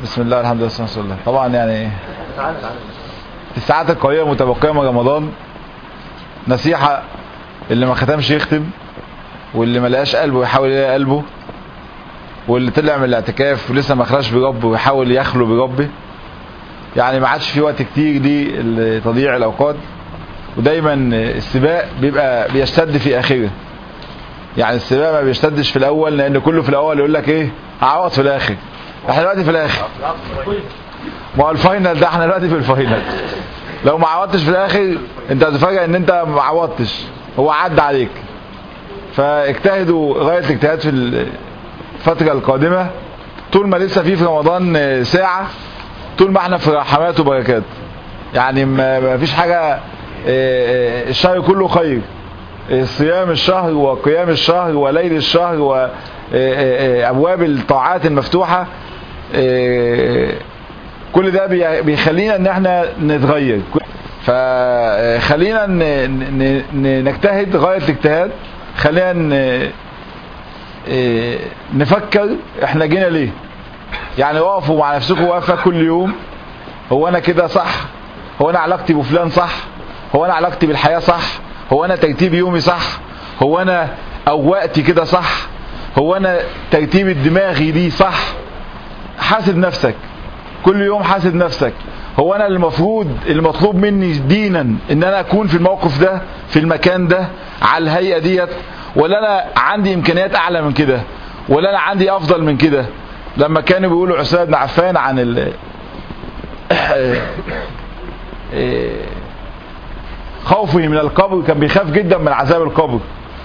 بسم الله الحمد لله والصلاة والسلام. طبعا يعني الساعات القليلة المتبقية من رمضان نصيحة اللي ما ختمش يختم، واللي ما لقاش قلبه يحاول يلاقي قلبه، واللي طلع من الاعتكاف ولسه ما خلاش بربه ويحاول يخلو بربه. يعني ما عادش في وقت كتير لتضييع الاوقات، ودايما السباق بيبقى بيشتد في اخره. يعني السباق ما بيشتدش في الاول، لان كله في الاول يقول لك ايه هعوض في الاخر. احنا دلوقتي في الاخر، ما هو الفاينل ده، احنا دلوقتي في الفاينل. لو ما عوضتش في الاخر انت هتفاجئ ان انت ما عوضتش، هو عدى عليك. فاجتهدوا غاية الاجتهاد في الفترة القادمة، طول ما لسه في رمضان ساعة، طول ما احنا في رحمات وبركات. يعني ما فيش حاجة، الشهر كله خير. صيام الشهر وقيام الشهر وليل الشهر وابواب الطاعات المفتوحة، كل ده بيخلينا ان احنا نتغير. فخلينا نجتهد غاية الاجتهاد. خلينا نفكر احنا جينا ليه. يعني وقفوا مع نفسكم وقفة كل يوم، هو انا كده صح؟ هو انا علاقتي بفلان صح؟ هو انا علاقتي بالحياة صح؟ هو انا ترتيب يومي صح؟ هو انا وقتي كده صح؟ هو انا ترتيب الدماغي دي صح؟ حاسب نفسك كل يوم، حاسب نفسك. هو انا المطلوب مني دينا ان انا اكون في الموقف ده، في المكان ده، على الهيئة ديت، ولا انا عندي امكانيات اعلى من كده، ولا انا عندي افضل من كده؟ لما كانوا بيقولوا عثمان بن عفان عن خوفه من القبر، كان بيخاف جدا من عذاب القبر.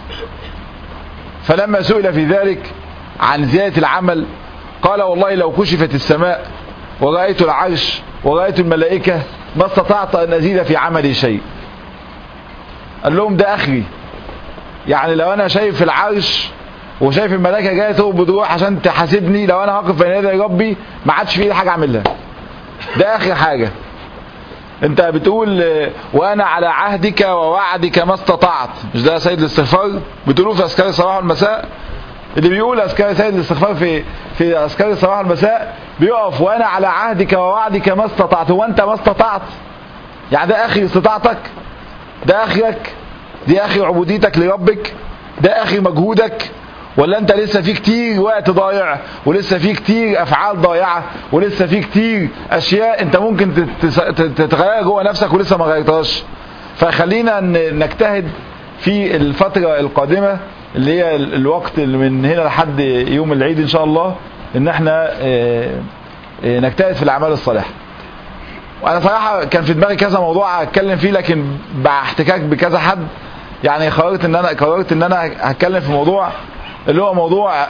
فلما سئل في ذلك عن زيادة العمل قال والله لو كشفت السماء ورأيت العرش ورأيت الملائكة ما استطعت أن أزيد في عملي شيء. قال لهم ده أخري. يعني لو أنا شايف العرش وشايف الملائكة جاية تقبض روح عشان تحاسبني، لو أنا هقف بين يدي ربي ما عادش في حاجة أعملها. ده آخر حاجة. أنت بتقول وأنا على عهدك ووعدك ما استطعت، مش ده سيد الاستغفار؟ بتقولوه في أذكار الصباح والمساء. اللي بيقول أذكار سيد الاستغفار في أذكار الصباح والمساء بيقف وأنا على عهدك ووعدك ما استطعت. هو أنت ما استطعت؟ يعني ده آخر استطاعتك؟ ده آخرك؟ دي آخر عبوديتك لربك؟ ده آخر مجهودك؟ ولا أنت لسه في كتير وقت ضايع، ولسه في كتير أفعال ضايعة، ولسه في كتير أشياء أنت ممكن تتغير جوه نفسك ولسه ما غيرتهاش؟ فخلينا نجتهد في الفترة القادمة اللي هي الوقت اللي من هنا لحد يوم العيد إن شاء الله، إن احنا نجتهد في الأعمال الصالحة. وأنا صراحة كان في دماغي كذا موضوع أتكلم فيه، لكن باحتكاك بكذا حد يعني قررت إن أنا هتكلم في موضوع اللي هو موضوع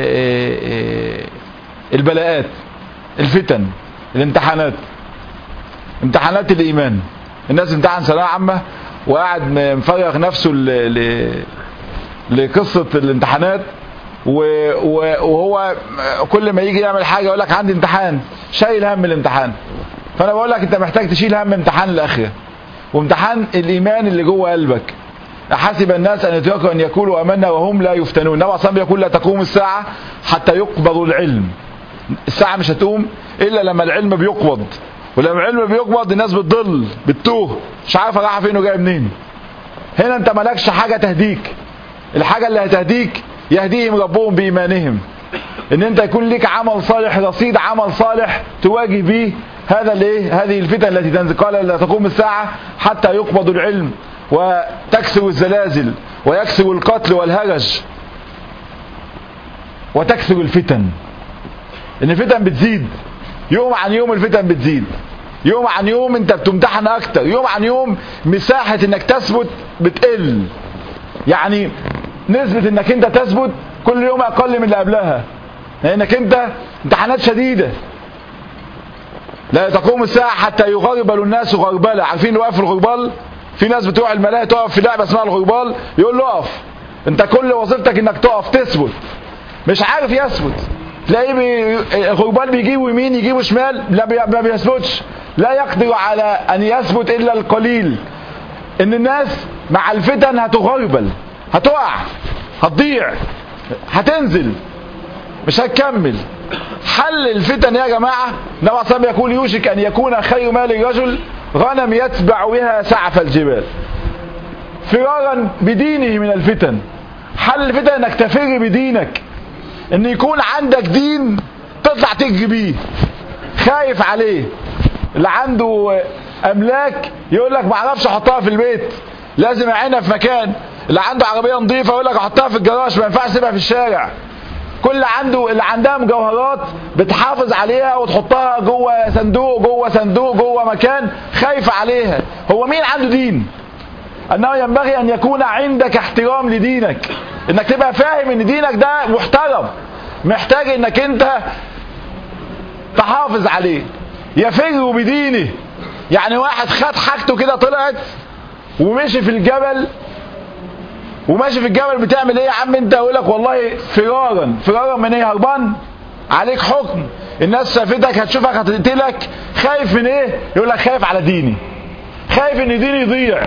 البلاءات، الفتن، الامتحانات، امتحانات الإيمان. الناس امتحن ثانوية عامة وقاعد مفرغ نفسه لقصة الامتحانات، وهو كل ما يجي يعمل حاجة يقول لك عندي امتحان، شايل هم الامتحان. فأنا بقول لك أنت محتاج تشيل هم امتحان الآخرة، وامتحان الإيمان اللي جوه قلبك. أحسب الناس أن يتركوا أن يقولوا آمنا وهم لا يفتنون. النبي صلى الله عليه وسلم يقول لا تقوم الساعة حتى يقبض العلم. الساعة مش هتقوم إلا لما العلم بيقبض، ولما العلم بيقبض الناس بتضل بتتوه، مش عارفة رايحة فين وجاية منين. هنا أنت مالكش حاجة تهديك. الحاجة اللي هتهديك يهديهم ربهم بإيمانهم، ان انت يكون لك عمل صالح، رصيد عمل صالح تواجه به هذه الفتن التي تنزل. قال لا تقوم الساعة حتى يقبض العلم وتكثر الزلازل ويكثر القتل والهرج وتكثر الفتن. ان الفتن بتزيد يوم عن يوم، الفتن بتزيد يوم عن يوم، انت بتمتحن اكتر يوم عن يوم، مساحة انك تثبت بتقل. يعني نسبة انك انت تثبت كل يوم اقل من اللي قبلها، لانك انت امتحانات شديدة. لا تقوم الساعة حتى يغربل الناس غربلة. عارفين وقف الغربال؟ في ناس بتروح الملاهي تقف في لعبة اسمها الغربال، يقول له اقف. انت كل وظيفتك انك تقف تثبت. مش عارف يثبت، تلاقيه الغربال بيجيبوا يمين يجيبوا شمال، ما بيثبتش. لا يقدر على ان يثبت الا القليل. ان الناس مع الفتن هتغربل، هتقع، هتضيع، هتنزل، مش هتكمل. حل الفتن يا جماعة النبي عليه الصلاة يقول يوشك أن يكون خير مال الرجل غنم يتبع بها سعف الجبال، فرارا بدينه من الفتن. حل الفتن انك تفر بدينك، ان يكون عندك دين تطلع تجري بيه، خايف عليه. اللي عنده املاك يقول لك ما اعرفش احطها في البيت، لازم اعينها في مكان. اللي عنده عربيه نظيفه يقول لك احطها في الجراج، ما ينفعش اسيبها في الشارع. اللي عندها مجوهرات بتحافظ عليها وتحطها جوه صندوق جوه صندوق جوه مكان، خايف عليها. هو مين عنده دين؟ انه ينبغي ان يكون عندك احترام لدينك، انك تبقى فاهم ان دينك ده محترم، محتاج انك انت تحافظ عليه. يفر بدينه، يعني واحد خد حاجته كده طلعت ومشي في الجبل، بتعمل ايه يا عم انت؟ يقول لك والله فرارا من ايه؟ هربان عليك حكم، الناس شافتك هتشوفك هتقتلك، خايف من ايه؟ يقول لك خايف على ديني، خايف ان ديني يضيع.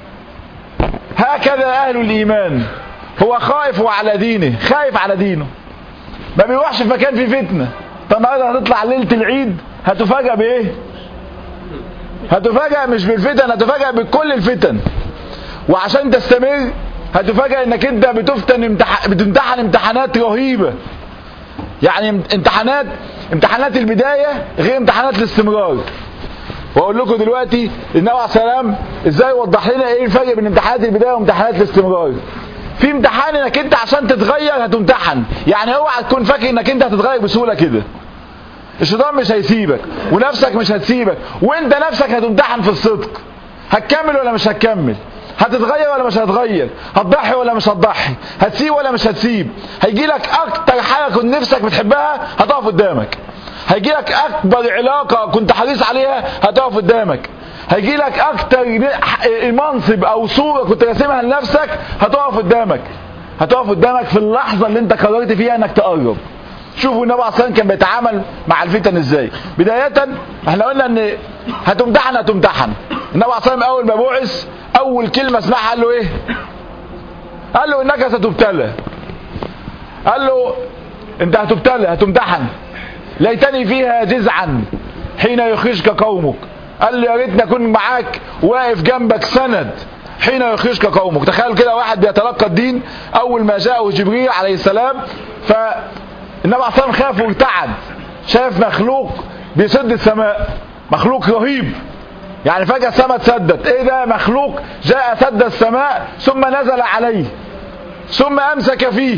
هكذا اهل الايمان، هو خايف وعلى دينه، خايف على دينه، ما بيروحش في مكان فيه فتنه. طب النهارده هتطلع ليله العيد هتفاجأ بايه؟ هتفاجأ مش بالفتن، هتفاجأ بكل الفتن. وعشان تستمر هتفاجأ انك انت بتمتحن امتحانات رهيبه. يعني امتحانات البدايه غير امتحانات الاستمرار. واقول لكم دلوقتي النبي عليه السلام ازاي وضح لنا ايه الفرق بين امتحانات البدايه وامتحانات الاستمرار. في امتحان انك انت عشان تتغير هتمتحن، يعني اوعى تكون فاكر انك انت هتتغير بسهوله كده. الشيطان مش هيسيبك ونفسك مش هتسيبك، وانت نفسك هتمتحن في الصدق. هتكمل ولا مش هتكمل؟ هتتغير ولا مش هتغير؟ هتضحي ولا مش هتضحي؟ هتسيب ولا مش هتسيب؟ هيجي لك اكتر حاجه كنت نفسك بتحبها هتقف قدامك، هيجي لك اكبر علاقه كنت حريص عليها هتقف قدامك، هيجي لك اكتر منصب او صوره كنت راسمها لنفسك هتقف قدامك في اللحظه اللي انت قررت فيها انك تقرب. شوفوا النبي عليه الصلاه والسلام كان بيتعامل مع الفتن ازاي. بدايه احنا قلنا ان هتمتحن. النبي عليه الصلاه والسلام اول ما بعث اول كلمه سمعها قال له ايه؟ قال له انك ستبتلى. قال له انت هتمتحن. ليتني فيها جزعا حين يخرجك قومك. قال لي يا ريتني اكون معاك واقف جنبك سند حين يخرجك قومك. تخيل كده واحد بيتلقى الدين اول ما جاءه جبريل عليه السلام، فالنبي عليه الصلاه والسلام خاف وارتعد، شاف مخلوق بيسد السماء، مخلوق رهيب. يعني فجأة السماء اتسدت، ايه ده؟ مخلوق جاء سد السماء ثم نزل عليه ثم امسك فيه.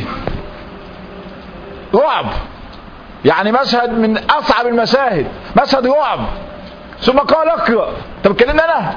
رعب، يعني مشهد من اصعب المشاهد، مشهد رعب. ثم قال اقرأ. طب كلمني انا.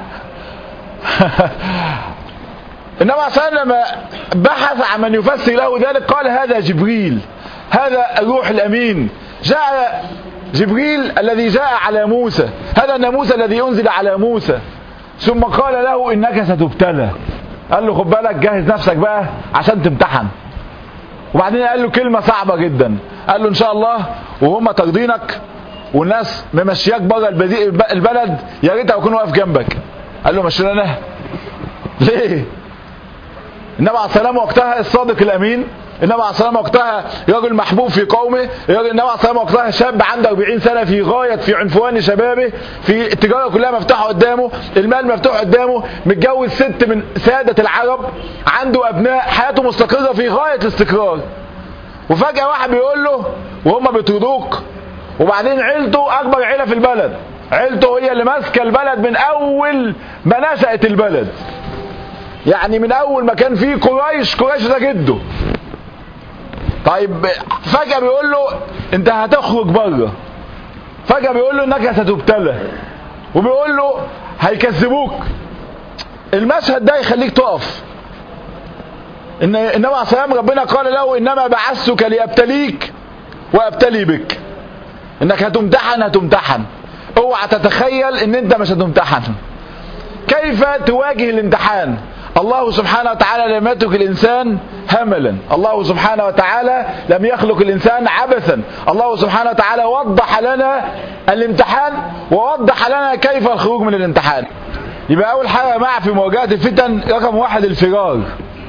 النبي عليه الصلاة والسلام لما بحث عن من يفسر له ذلك قال هذا جبريل، هذا الروح الامين. جاء جبريل الذي جاء على موسى، هذا الناموس الذي انزل على موسى. ثم قال له انك ستبتلى. قال له خد بالك، جهز نفسك بقى عشان تمتحن. وبعدين قال له كلمة صعبة جدا، قال له ان شاء الله وهم ترضينك والناس ممشياك بره البلد يا ريت اكون واقف جنبك. قال له مشينا انا ليه؟ النبي عليه السلام وقتها الصادق الامين، النبي عليه السلام وقتها رجل محبوب في قومه، النبي عليه السلام وقتها شاب عنده 40 سنه في غايه في عنفوان شبابه، في التجاره كلها مفتوحه قدامه، المال مفتوح قدامه، متجوز 6 من ساده العرب، عنده ابناء، حياته مستقره في غايه الاستقرار. وفجاه واحد بيقول له وهم بيطردوك، وبعدين عيلته اكبر عيله في البلد، عيلته هي اللي ماسكه البلد من اول ما نشأت البلد، يعني من اول ما كان فيه قريش ده جده. طيب فجأة بيقول له انت هتخرج بره، فجأة بيقول له انك ستبتلى، وبيقول له هيكذبوك. المشهد ده يخليك تقف. انما عليه الصلاة والسلام ربنا قال له انما بعثتك لابتليك وابتلي بك. انك هتمتحن، اوعى تتخيل ان انت مش هتمتحن. كيف تواجه الامتحان؟ الله سبحانه وتعالى لم يترك الإنسان هملا، الله سبحانه وتعالى لم يخلق الإنسان عبثا. الله سبحانه وتعالى وضح لنا الامتحان ووضح لنا كيف الخروج من الامتحان. يبقى أول حاجة مع في مواجهة الفتن رقم 1 الفرار،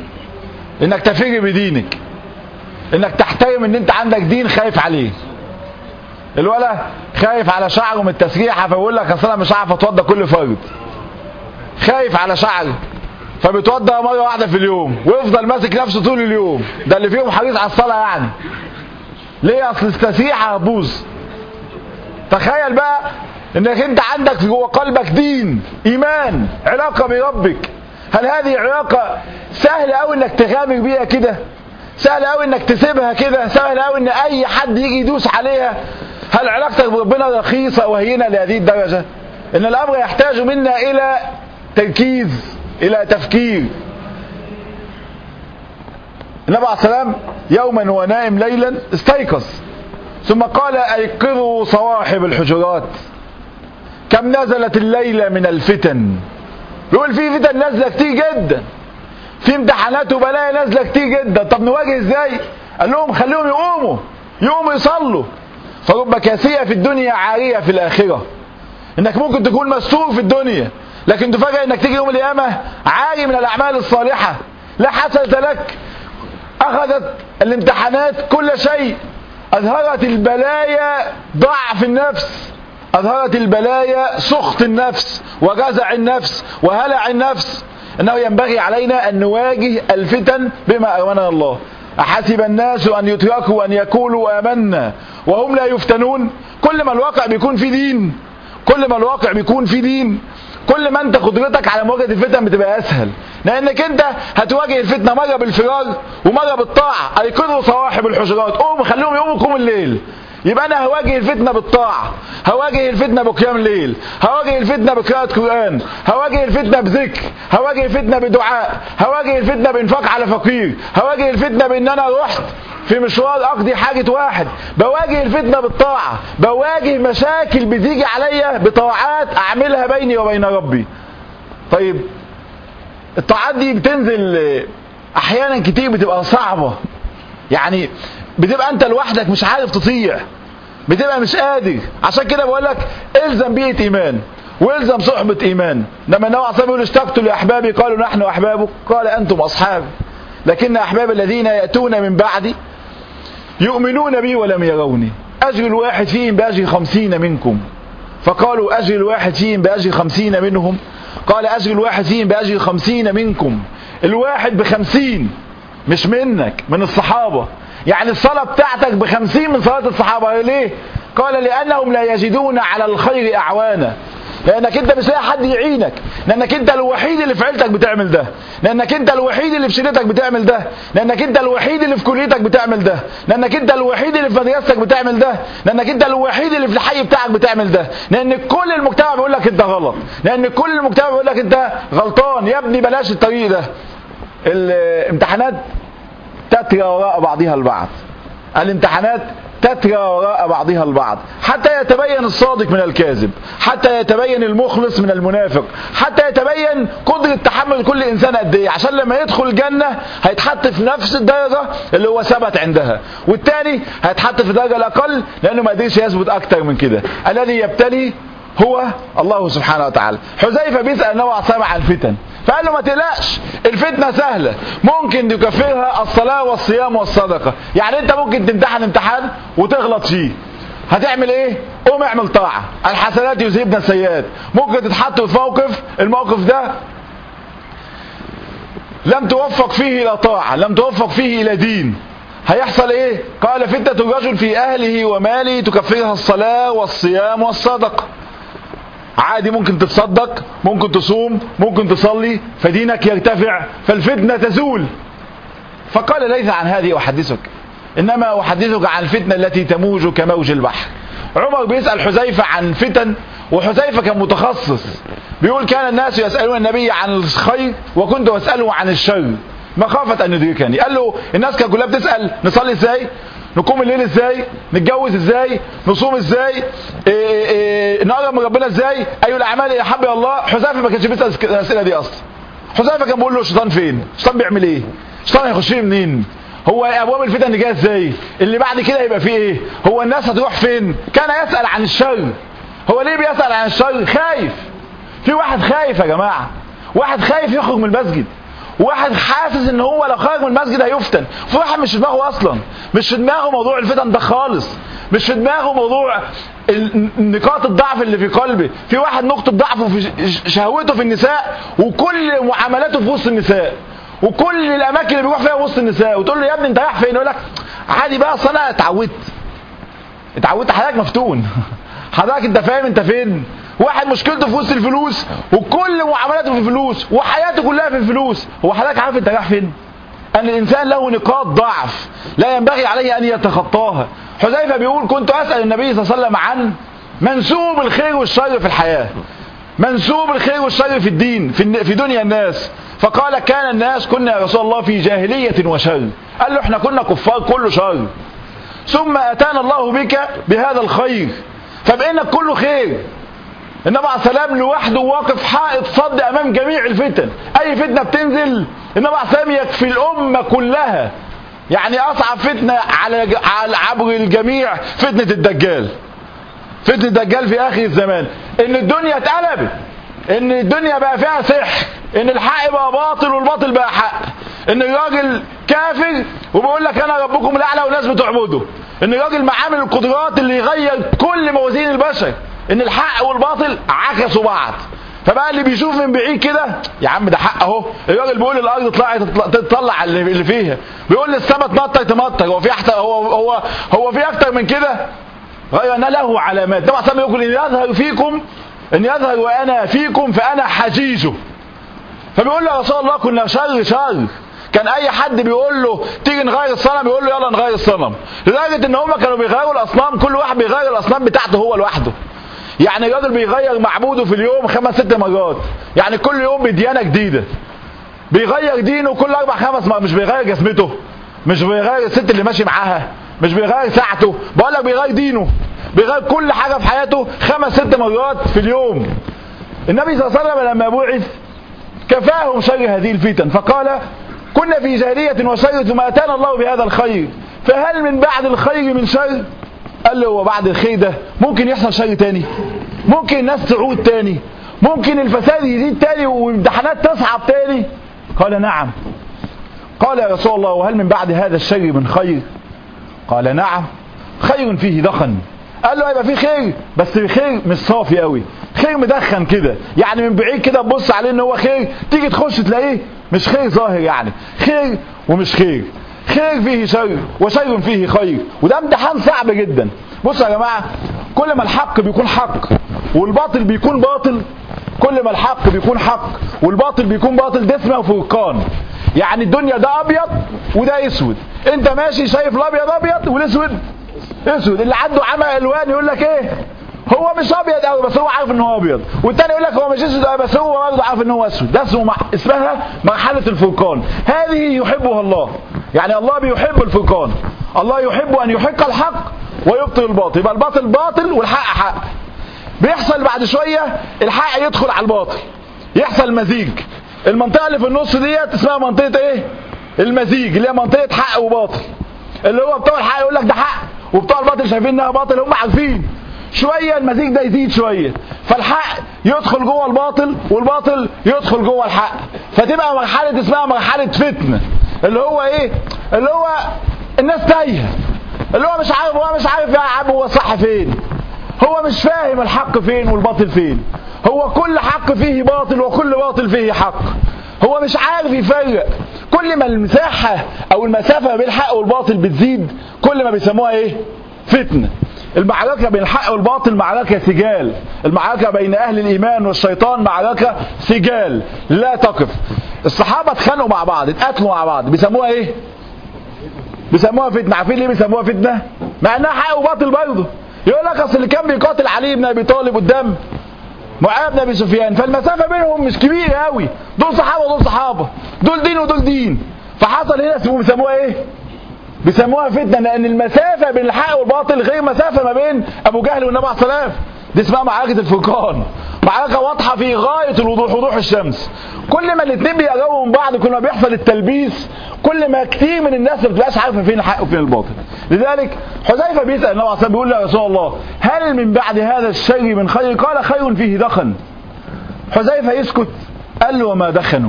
انك تفر بدينك، انك تحترم ان انت عندك دين خايف عليه. الولد خايف على شعره من التسريحه فبيقول لك اصل انا مش عارف اتوضى كل فرد، خايف على شعره فبيتوضى مره واحده في اليوم ويفضل ماسك نفسه طول اليوم. ده اللي فيهم حريص على الصلاه يعني. ليه؟ اصل التسريحه هتبوظ. تخيل بقى انك انت عندك جوه قلبك دين، ايمان، علاقه بربك. هل هذه علاقه سهل قوي انك تغامر بيها كده؟ سهل قوي انك تسيبها كده؟ سهل قوي ان اي حد يجي يدوس عليها؟ هل علاقتك بربنا رخيصه وهينه لهذه الدرجه؟ ان الامر يحتاج منا الى تركيز، الى تفكير. النبي عليه السلام يوما ونائم ليلا استيقظ ثم قال ايقظوا صواحب الحجرات كم نزلت الليلة من الفتن. بيقول في فتن نازلة كتير جدا، في امتحانات وبلايا نازلة كتير جدا. طب نواجه ازاي؟ قال لهم خليهم يقوموا يصلوا. فرب كاسية في الدنيا عارية في الآخرة. انك ممكن تكون مستور في الدنيا لكن تفاجئ انك تيجي يوم القيامة عاري من الأعمال الصالحة، لا حسنة لك. أخذت الامتحانات كل شيء، أظهرت البلايا ضعف النفس، أظهرت البلايا سخط النفس وجزع النفس وهلع النفس. إنه ينبغي علينا أن نواجه الفتن بما أمرنا الله. أحسب الناس أن يتركوا أن يقولوا آمنا وهم لا يفتنون. كل ما الواقع بيكون في دين، كل ما الواقع بيكون في دين، كل ما انت قدرتك على مواجهة الفتن بتبقى اسهل، لانك انت هتواجه الفتنة مرة بالفرار ومرة بالطاعة. ايقظوا صواحب الحجرات، قوموا خليهم يقوموا قوم الليل. يبقى انا هواجه الفتنة بالطاعة، هواجه الفتنة بقيام الليل، هواجه الفتنة بقراءة قرآن، هواجه الفتنة بذكر، هواجه الفتنة بدعاء، هواجه الفتنة بانفاق على فقير، هواجه الفتنة بان انا رحت في مشوار اقضي حاجة واحد. بواجه الفتنة بالطاعة، بواجه مشاكل بتيجي عليا بطاعات اعملها بيني وبين ربي. طيب الطاعات دي بتنزل احيانا كتير بتبقى صعبة، يعني بتبقى انت لوحدك مش عارف تطيع، بتبقى مش قادر. عشان كده بقول لك الزم بيئة ايمان والزم صحبة ايمان. لما النبي عليه الصلاة يقول اشتقت لاحبابي قالوا نحن احبابك قال انتم اصحابي لكن احباب الذين يأتون من بعدي يؤمنون بي ولم يروني اجر الواحد فيهم باجر 50 منكم. فقالوا اجر الواحد فيهم باجر 50 منهم قال اجر الواحد فيهم باجر 50 منكم. الواحد ب50 مش منك، من الصحابة. يعني الصلاة بتاعتك ب50 من صلاة الصحابة. ليه؟ قال لأنهم لا يجدون على الخير أعوانا. لأنك أنت مش لاقي حد يعينك، لأنك أنت الوحيد اللي في عيلتك بتعمل ده، لأنك أنت الوحيد اللي في شريتك بتعمل ده، لأنك أنت الوحيد اللي في كليتك بتعمل ده، لأنك أنت الوحيد اللي في مدرستك بتعمل ده، لأنك أنت الوحيد اللي في الحي بتاعك بتعمل ده. لأن كل المجتمع بيقول لك أنت غلط، لأن كل المجتمع بيقول لك أنت غلطان. يا ابني بلاش الطريق ده. الامتحانات تترى وراء بعضها البعض، الامتحانات تترى وراء بعضها البعض حتى يتبين الصادق من الكاذب، حتى يتبين المخلص من المنافق، حتى يتبين قدرة تحمل كل إنسان قد ايه. عشان لما يدخل الجنة هيتحط في نفس الدرجة اللي هو ثبت عندها، والتاني هيتحط في الدرجة الأقل لأنه ما قدرش يثبت أكتر من كده. الذي يبتلي هو الله سبحانه وتعالى. حذيفة بيسأل النبي عليه الصلاة عن الفتن فقال له ما تقلقش، الفتنة سهلة ممكن تكفرها الصلاة والصيام والصدقة. يعني انت ممكن تمتحن امتحان وتغلط فيه، هتعمل ايه؟ قوم اعمل طاعة، الحسنات يذهبن السيئات. ممكن تتحط في موقف، الموقف ده لم توفق فيه الى طاعة، لم توفق فيه الى دين، هيحصل ايه؟ قال فتنة الرجل في اهله وماله تكفرها الصلاة والصيام والصدقة. عادي ممكن تتصدق، ممكن تصوم، ممكن تصلي، فدينك يرتفع، فالفتنة تزول. فقال ليس عن هذه أحدثك، إنما أحدثك عن الفتنة التي تموج كموج البحر. عمر بيسأل حذيفة عن فتن، وحذيفة كان متخصص. بيقول كان الناس يسألون النبي عن الخير وكنت أسأله عن الشر مخافة أن يدركني. قال له الناس كانت كلها بتسأل نصلي ازاي، نقوم الليل ازاي، نتجوز ازاي، نصوم ازاي، نقرب من ربنا ازاي، اي الاعمال احب الى الله. حذيفه ما كانش بيسال الاسئله دي اصلا. حذيفه كان بيقول له الشيطان فين؟ الشيطان بيعمل ايه؟ الشيطان هيخش لي منين؟ هو ابواب الفتن اللي جايه ازاي؟ اللي بعد كده هيبقى فيه ايه؟ هو الناس هتروح فين؟ كان يسال عن الشر. هو ليه بيسال عن الشر؟ خايف. في واحد خايف يا جماعه، واحد خايف يخرج من المسجد، واحد حاسس ان هو لو خرج من المسجد هيفتن. في واحد مش في دماغه اصلا، مش في دماغه موضوع الفتن ده خالص، مش في دماغه موضوع نقاط الضعف اللي في قلبه. في واحد نقطة ضعفه في شهوته في النساء، وكل معاملاته في وسط النساء، وكل الاماكن اللي بيروح فيها وسط النساء، وتقول له يا ابني انت رايح فين؟ يقول لك عادي بقى اصل انا اتعودت. حضرتك مفتون. حضرتك انت فاهم انت فين؟ واحد مشكلته في وسط الفلوس، وكل معاملاته في الفلوس، وحياته كلها في الفلوس. هو حضرتك عارف انت رايح فين؟ ان الانسان له نقاط ضعف لا ينبغي عليه ان يتخطاها. حذيفه بيقول كنت اسال النبي صلى الله عليه وسلم عن منسوب الخير والشر في الحياه، منسوب الخير والشر في الدين، في دنيا الناس. فقال كان الناس كنا يا رسول الله في جاهليه وشر. قال له احنا كنا كفار كله شر، ثم اتانا الله بك بهذا الخير فبقينا كله خير. النبي عليه السلام لوحده واقف حائط صد امام جميع الفتن. اي فتنه بتنزل النبي عليه السلام يكفي الامه كلها. يعني اصعب فتنه على عبر الجميع فتنه الدجال. فتنه الدجال في اخر الزمان، ان الدنيا اتقلبت، ان الدنيا بقى فيها سحر، ان الحق بقى باطل والباطل بقى حق، ان الراجل كافر وبيقول لك انا ربكم الاعلى والناس بتعبده، ان الراجل معامل القدرات اللي يغير كل موازين البشر، ان الحق والباطل عكسوا بعض. فبقى اللي بيشوف من بعيد كده يا عم ده حق اهو، الراجل بيقول الارض تطلع اللي فيها، بيقول للسماء تمطر، هو في هو في اكتر من كده؟ غير ان له علامات. طبعا سامي يقول ان يظهر وانا فيكم فانا حجيجه. فبيقول له يا رسول الله كنا شر. كان اي حد بيقول له تيجي نغير الصنم يقول له يلا نغير الصنم، لدرجه ان هم كانوا بيغيروا الاصنام، كل واحد بيغير الاصنام بتاعته هو لوحده. يعني الراجل بيغير معبوده في اليوم 5-6 مرات، يعني كل يوم بديانه جديده، بيغير دينه كل 4-5 مرات. مش بيغير جسمته، مش بيغير الست اللي ماشي معاها، مش بيغير ساعته، بقول لك بيغير دينه، بيغير كل حاجه في حياته 5-6 مرات في اليوم. النبي صلى الله عليه وسلم لما بعث كفاهم شر هذه الفتن، فقال كنا في جاهليه وشر ثم اتانا الله بهذا الخير فهل من بعد الخير من شر؟ قال له هو بعد الخير ده ممكن يحصل شر تاني؟ ممكن الناس تعود تاني؟ ممكن الفساد يزيد تاني وامتحانات تصعب تاني؟ قال نعم. قال يا رسول الله وهل من بعد هذا الشر من خير؟ قال نعم، خير فيه دخن. قال له هيبقى فيه خير بس خير مش صافي قوي، خير مدخن كده، يعني من بعيد كده تبص عليه ان هو خير، تيجي تخش تلاقيه مش خير ظاهر، يعني خير ومش خير، خير فيه شر وشر فيه خير. وده امتحان صعب جدا. بصوا يا جماعه، كل ما الحق بيكون حق والباطل بيكون باطل، كل ما الحق بيكون حق والباطل بيكون باطل، ده اسمه فرقان. يعني الدنيا ده ابيض وده اسود، انت ماشي شايف الابيض ابيض والاسود اسود. اللي عنده عمى الوان يقول لك ايه، هو مش ابيض قوي بس هو عارف ان هو ابيض، والتاني يقول لك هو مش اسود قوي بس هو برضه عارف ان هو اسود. ده اسمها مرحله الفرقان. هذه يحبها الله، يعني الله بيحب الفرقان، الله يحب ان يحق الحق ويبطل الباطل. يبقى الباطل باطل والحق حق. بيحصل بعد شويه الحق يدخل على الباطل، يحصل مزيج. المنطقه اللي في النص ديت اسمها منطقه ايه؟ المزيج، اللي هي منطقه حق وباطل. اللي هو بتوع الحق يقول لك ده حق وبتوع الباطل شايفين انها باطل، هم عارفين. شويه المزيج ده يزيد شويه، فالحق يدخل جوه الباطل والباطل يدخل جوه الحق، فتبقى مرحله اسمها مرحله فتنه. اللي هو ايه؟ اللي هو الناس تايهه، اللي هو مش عارف يا عم هو صح فين، هو مش فاهم الحق فين والباطل فين، هو كل حق فيه باطل وكل باطل فيه حق، هو مش عارف يفرق. كل ما المساحه او المسافه بين الحق والباطل بتزيد كل ما بيسموها ايه؟ فتنه. المعركة بين الحق والباطل معركة سجال، المعركة بين أهل الإيمان والشيطان معركة سجال لا تقف. الصحابة اتخانقوا مع بعض، اتقاتلوا مع بعض، بيسموها ايه؟ بيسموها فتنة. عارفين ليه بيسموها فتنة؟ مع انها حق وباطل برضه. يقول لك اصل اللي كان بيقاتل علي بن ابي طالب قدام معاوية بن ابي سفيان، فالمسافة بينهم مش كبيرة قوي، دول صحابة ودول صحابة، دول دين ودول دين، فحصل هنا بيسموها ايه؟ بيسموها فتنة، لأن المسافة بين الحق والباطل غير مسافة ما بين أبو جهل والنبي عليه السلام. دي اسمها معركة الفرقان، معركة واضحة في غاية الوضوح، وضوح الشمس. كل ما الاثنين بيقربوا من بعض كل ما بيحصل التلبيس، كل ما كتير من الناس ما بتبقاش عارفة فين الحق وفين الباطل. لذلك حذيفة بيسأل النبي عليه السلام بيقول له يا رسول الله هل من بعد هذا الشر من خير؟ قال خير فيه دخن. حذيفة يسكت، قال له وما دخنه؟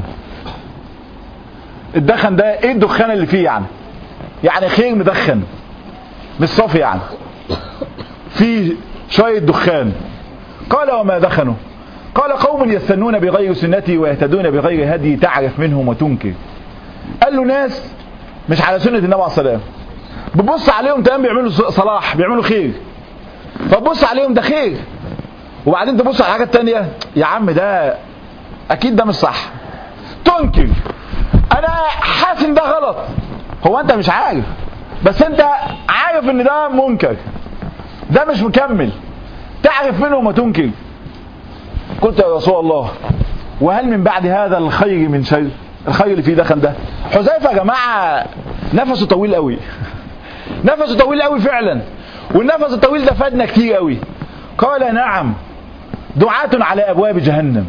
الدخن ده ايه؟ الدخان اللي فيه يعني خير مدخن مش صافي يعني. في شوية دخان. قال وما دخنوا؟ قال قوم يستنون بغير سنتي ويهتدون بغير هدي تعرف منهم وتنكر. قال له ناس مش على سنة النبي عليه السلام، بتبص عليهم تمام بيعملوا صلاح بيعملوا خير، فتبص عليهم ده خير، وبعدين تبص على حاجات تانية يا عم ده اكيد ده مش صح، تنكر انا حاسس ان ده غلط. هو انت مش عارف، بس انت عارف ان ده منكر، ده مش مكمل، تعرف منهم وتنكر. قلت يا رسول الله وهل من بعد هذا الخير من شر؟ الخير اللي فيه دخن ده. حذيفه يا جماعه نفسه طويل قوي، نفسه طويل قوي فعلا، والنفس الطويل ده فادنا كتير قوي. قال نعم دعاة على ابواب جهنم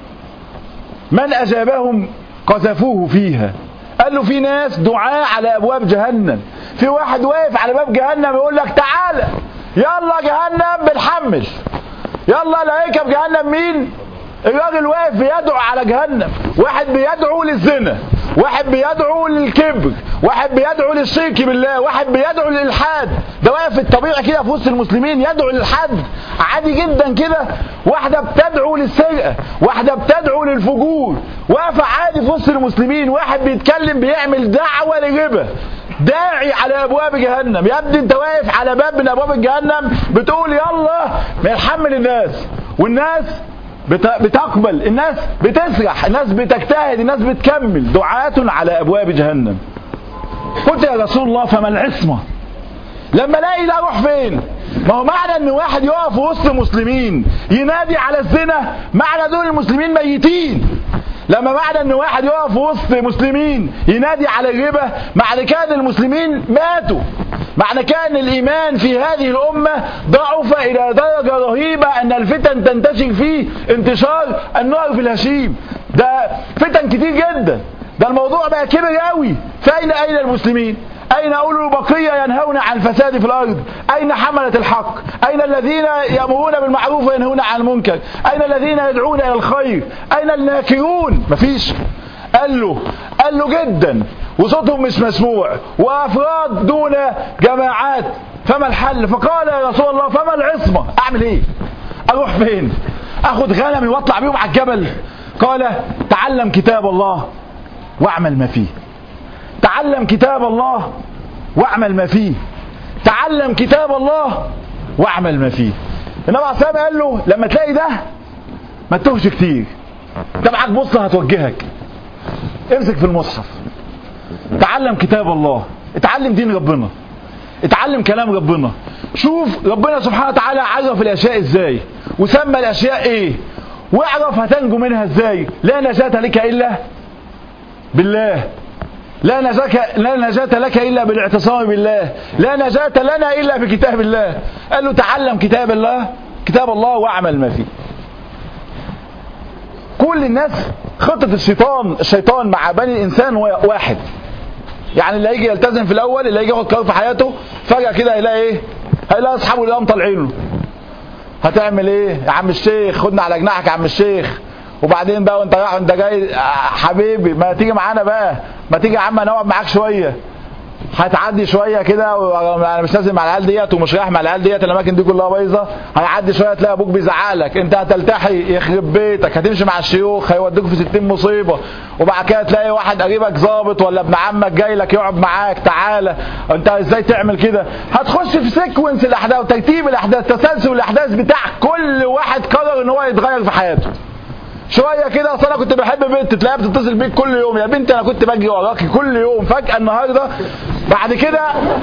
من اجابهم قذفوه فيها. قال له في ناس دعاة على ابواب جهنم، في واحد واقف على باب جهنم يقول لك تعالى يلا جهنم بنحمل، يلا لاقيك في جهنم. مين الراجل واقف بيدعو على جهنم؟ واحد بيدعو للزنا، واحد بيدعو للكبر، واحد بيدعو للشرك بالله، واحد بيدعو للإلحاد. ده واقف في الطبيعة كده في وسط المسلمين يدعو للحد عادي جدا كده. واحدة بتدعو للسرقة، واحدة بتدعو للفجور، واقفة عادي في وسط المسلمين. واحد بيتكلم بيعمل دعوة للربا، داعي على ابواب جهنم. يا ابني انت واقف على باب من ابواب الجهنم بتقول يلا نحمل الناس، والناس بتقبل، الناس بتسرح، الناس بتجتهد، الناس بتكمل. دعاة على ابواب جهنم. قلت يا رسول الله فما العصمة؟ لما الاقي ده اروح فين؟ ما هو معنى ان واحد يقف وسط مسلمين ينادي على الزنا معنى دول المسلمين ميتين. لما معنى ان واحد يقف وسط مسلمين ينادي على الربا معنى كان المسلمين ماتوا، معنى كان الايمان في هذه الامه ضعف الى درجه رهيبه ان الفتن تنتشر فيه انتشار النار في الهشيم. ده فتن كتير جدا، ده الموضوع بقى كبر قوي. فاين المسلمين؟ أين أولو البقية ينهون عن الفساد في الأرض؟ أين حملة الحق؟ أين الذين يأمرون بالمعروف وينهون عن المنكر؟ أين الذين يدعون إلى الخير؟ أين الناكرون؟ مفيش. قال له جدا وصوتهم مش مسموع، وأفراد دون جماعات. فما الحل؟ فقال يا رسول الله فما العصمة؟ أعمل إيه؟ أروح فين؟ أخذ غنمي وأطلع بيهم على الجبل؟ قال تعلم كتاب الله واعمل ما فيه. تعلم كتاب الله واعمل ما فيه. تعلم كتاب الله واعمل ما فيه. النبي عليه الصلاة والسلام قال له لما تلاقي ده ما تتوهش كتير، ده معاك بصة هتوجهك، امسك في المصحف، تعلم كتاب الله، اتعلم دين ربنا، اتعلم كلام ربنا، شوف ربنا سبحانه وتعالى عرف الاشياء ازاي وسمى الاشياء ايه، واعرف هتنجو منها ازاي. لا نجاة لك الا بالله، لا نجاة لك إلا بالاعتصام بالله، لا نجاة لنا إلا بكتاب الله. قال له تعلم كتاب الله واعمل ما فيه. كل الناس خطة الشيطان مع بني الإنسان واحد. يعني اللي هيجي يلتزم في الأول، اللي هيجي ياخد قرار في حياته، فجأة كده هيلاقي إيه؟ هيلاقي أصحابه اللي هم طالعين له. هتعمل إيه يا عم الشيخ؟ خدنا على جناحك يا عم الشيخ. وبعدين بقى وانت رايح وانت جاي حبيبي ما تيجي معانا بقى، ما تيجي يا عم نقعد معاك شويه. هتعدي شويه كده انا مش لازم مع العيال ديت ومش رايح مع العيال ديت، الاماكن دي كلها بايظه. هيعدي شويه تلاقي ابوك بيزعق لك، انت هتلتحي يخرب بيتك، هتمشي مع الشيوخ هيودوك في 60 مصيبه. وبعد كده تلاقي واحد قريبك ظابط ولا ابن عمك جاي لك يقعد معاك، تعالى انت ازاي تعمل كده؟ هتخش في سيكونس الاحداث وترتيب الاحداث، تسلسل الاحداث بتاع كل واحد قرر ان هو يتغير في حياته. شويه كده اصل انا كنت بحب بنت تلاقيها بتتصل بيك كل يوم، يا بنتي انا كنت باجي وراكي كل يوم، فجاه النهارده بعد كده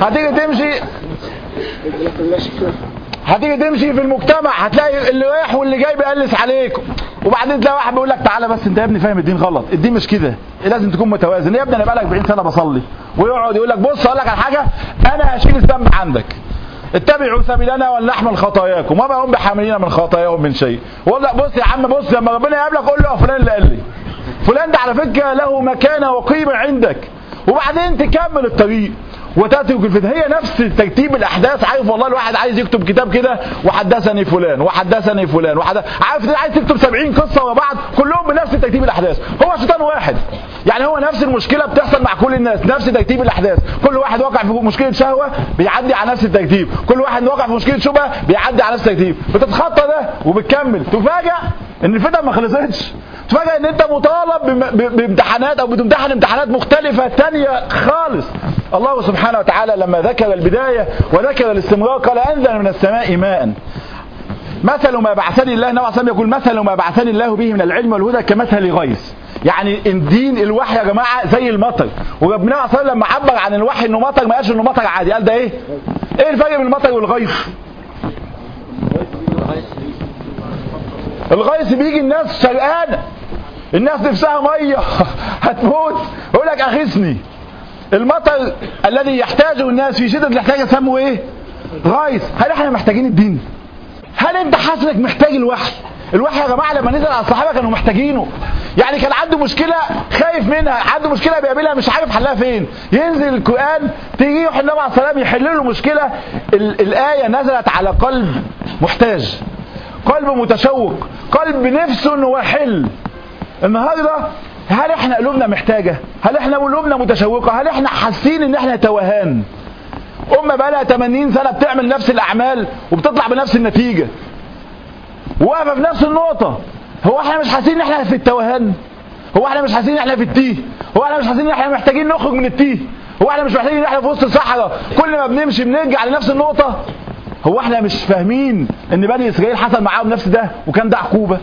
هتيجي تمشي في المجتمع هتلاقي اللي رايح واللي جاي بيقلس عليكم. وبعدين تلاقي واحد بيقول لك تعالى بس انت يا ابني فاهم الدين غلط، الدين مش كده، لازم تكون متوازن. يا ابني انا بقالك 40 سنه بصلي، ويقعد يقول لك بص اقول لك على حاجه، انا هشيل الذنب عندك، اتبعوا سبيلنا ولنحمل خطاياكم وما هم بحاملين من خطاياهم من شيء. وقول لك بص يا عم بص لما ربنا يقابلك قول له فلان اللي قال لي، فلان ده على فكره له مكانه وقيمه عندك. وبعدين تكمل الطريق وتترك الفتنة. هي نفس ترتيب الأحداث. عارف والله الواحد عايز يكتب كتاب كده وحدثني فلان وحدثني فلان عارف عايز تكتب 70 قصة ورا بعض كلهم بنفس ترتيب الأحداث. هو شيطان واحد، يعني هو نفس المشكلة بتحصل مع كل الناس، نفس ترتيب الأحداث. كل واحد واقع في مشكلة شهوة بيعدي على نفس الترتيب، كل واحد واقع في مشكلة شبهة بيعدي على نفس الترتيب. بتتخطى ده وبتكمل، تفاجأ ان الفتن ما خلصتش، تفاجأ ان انت مطالب بامتحانات او بتمتحن امتحانات مختلفة تانية خالص. الله سبحانه وتعالى لما ذكر البداية وذكر الاستمرار قال أنزل من السماء ماء مثل ما بعثني الله. النبي صلى الله عليه وسلم يقول مثل ما بعثني الله به من العلم والهدى كمثل غيث. يعني الدين الوحي يا جماعة زي المطر. وربنا صلى الله عليه وسلم لما عبر عن الوحي انه مطر ما قالش انه مطر عادي، قال ده ايه الفرق بين المطر والغيث؟ الغيث بيجي الناس شرقانة، الناس نفسها ميه هتموت، يقول لك اغثني. المطر الذي يحتاجه الناس في شدة الاحتياج يسموه ايه؟ غيث. هل احنا محتاجين الدين؟ هل انت حاسس انك محتاج الوحي؟ الوحي يا جماعه لما نزل على الصحابه كانوا محتاجينه. يعني كان عنده مشكله خايف منها، عنده مشكله بيقابلها مش عارف حلها فين، ينزل القران تيجي النبي عليه السلام يحل له مشكله. الايه نزلت على قلب محتاج، قلب متشوق، قلب نفسه انه يحل. النهارده هل احنا قلوبنا محتاجه؟ هل احنا قلوبنا متشوقه؟ هل احنا حاسين ان احنا توهان؟ امه بقى لها 80 سنه بتعمل نفس الاعمال وبتطلع بنفس النتيجه واقفه في نفس النقطه. هو احنا مش حاسين ان احنا في التوهان؟ هو احنا مش حاسين ان احنا في التيه؟ هو احنا مش حاسين ان احنا محتاجين نخرج من التيه؟ هو احنا مش محتاجين ان احنا في وسط الصحراء كل ما بنمشي بنرجع لنفس النقطه؟ هو احنا مش فاهمين ان بني اسرائيل حصل معاهم نفس ده وكان ده عقوبه؟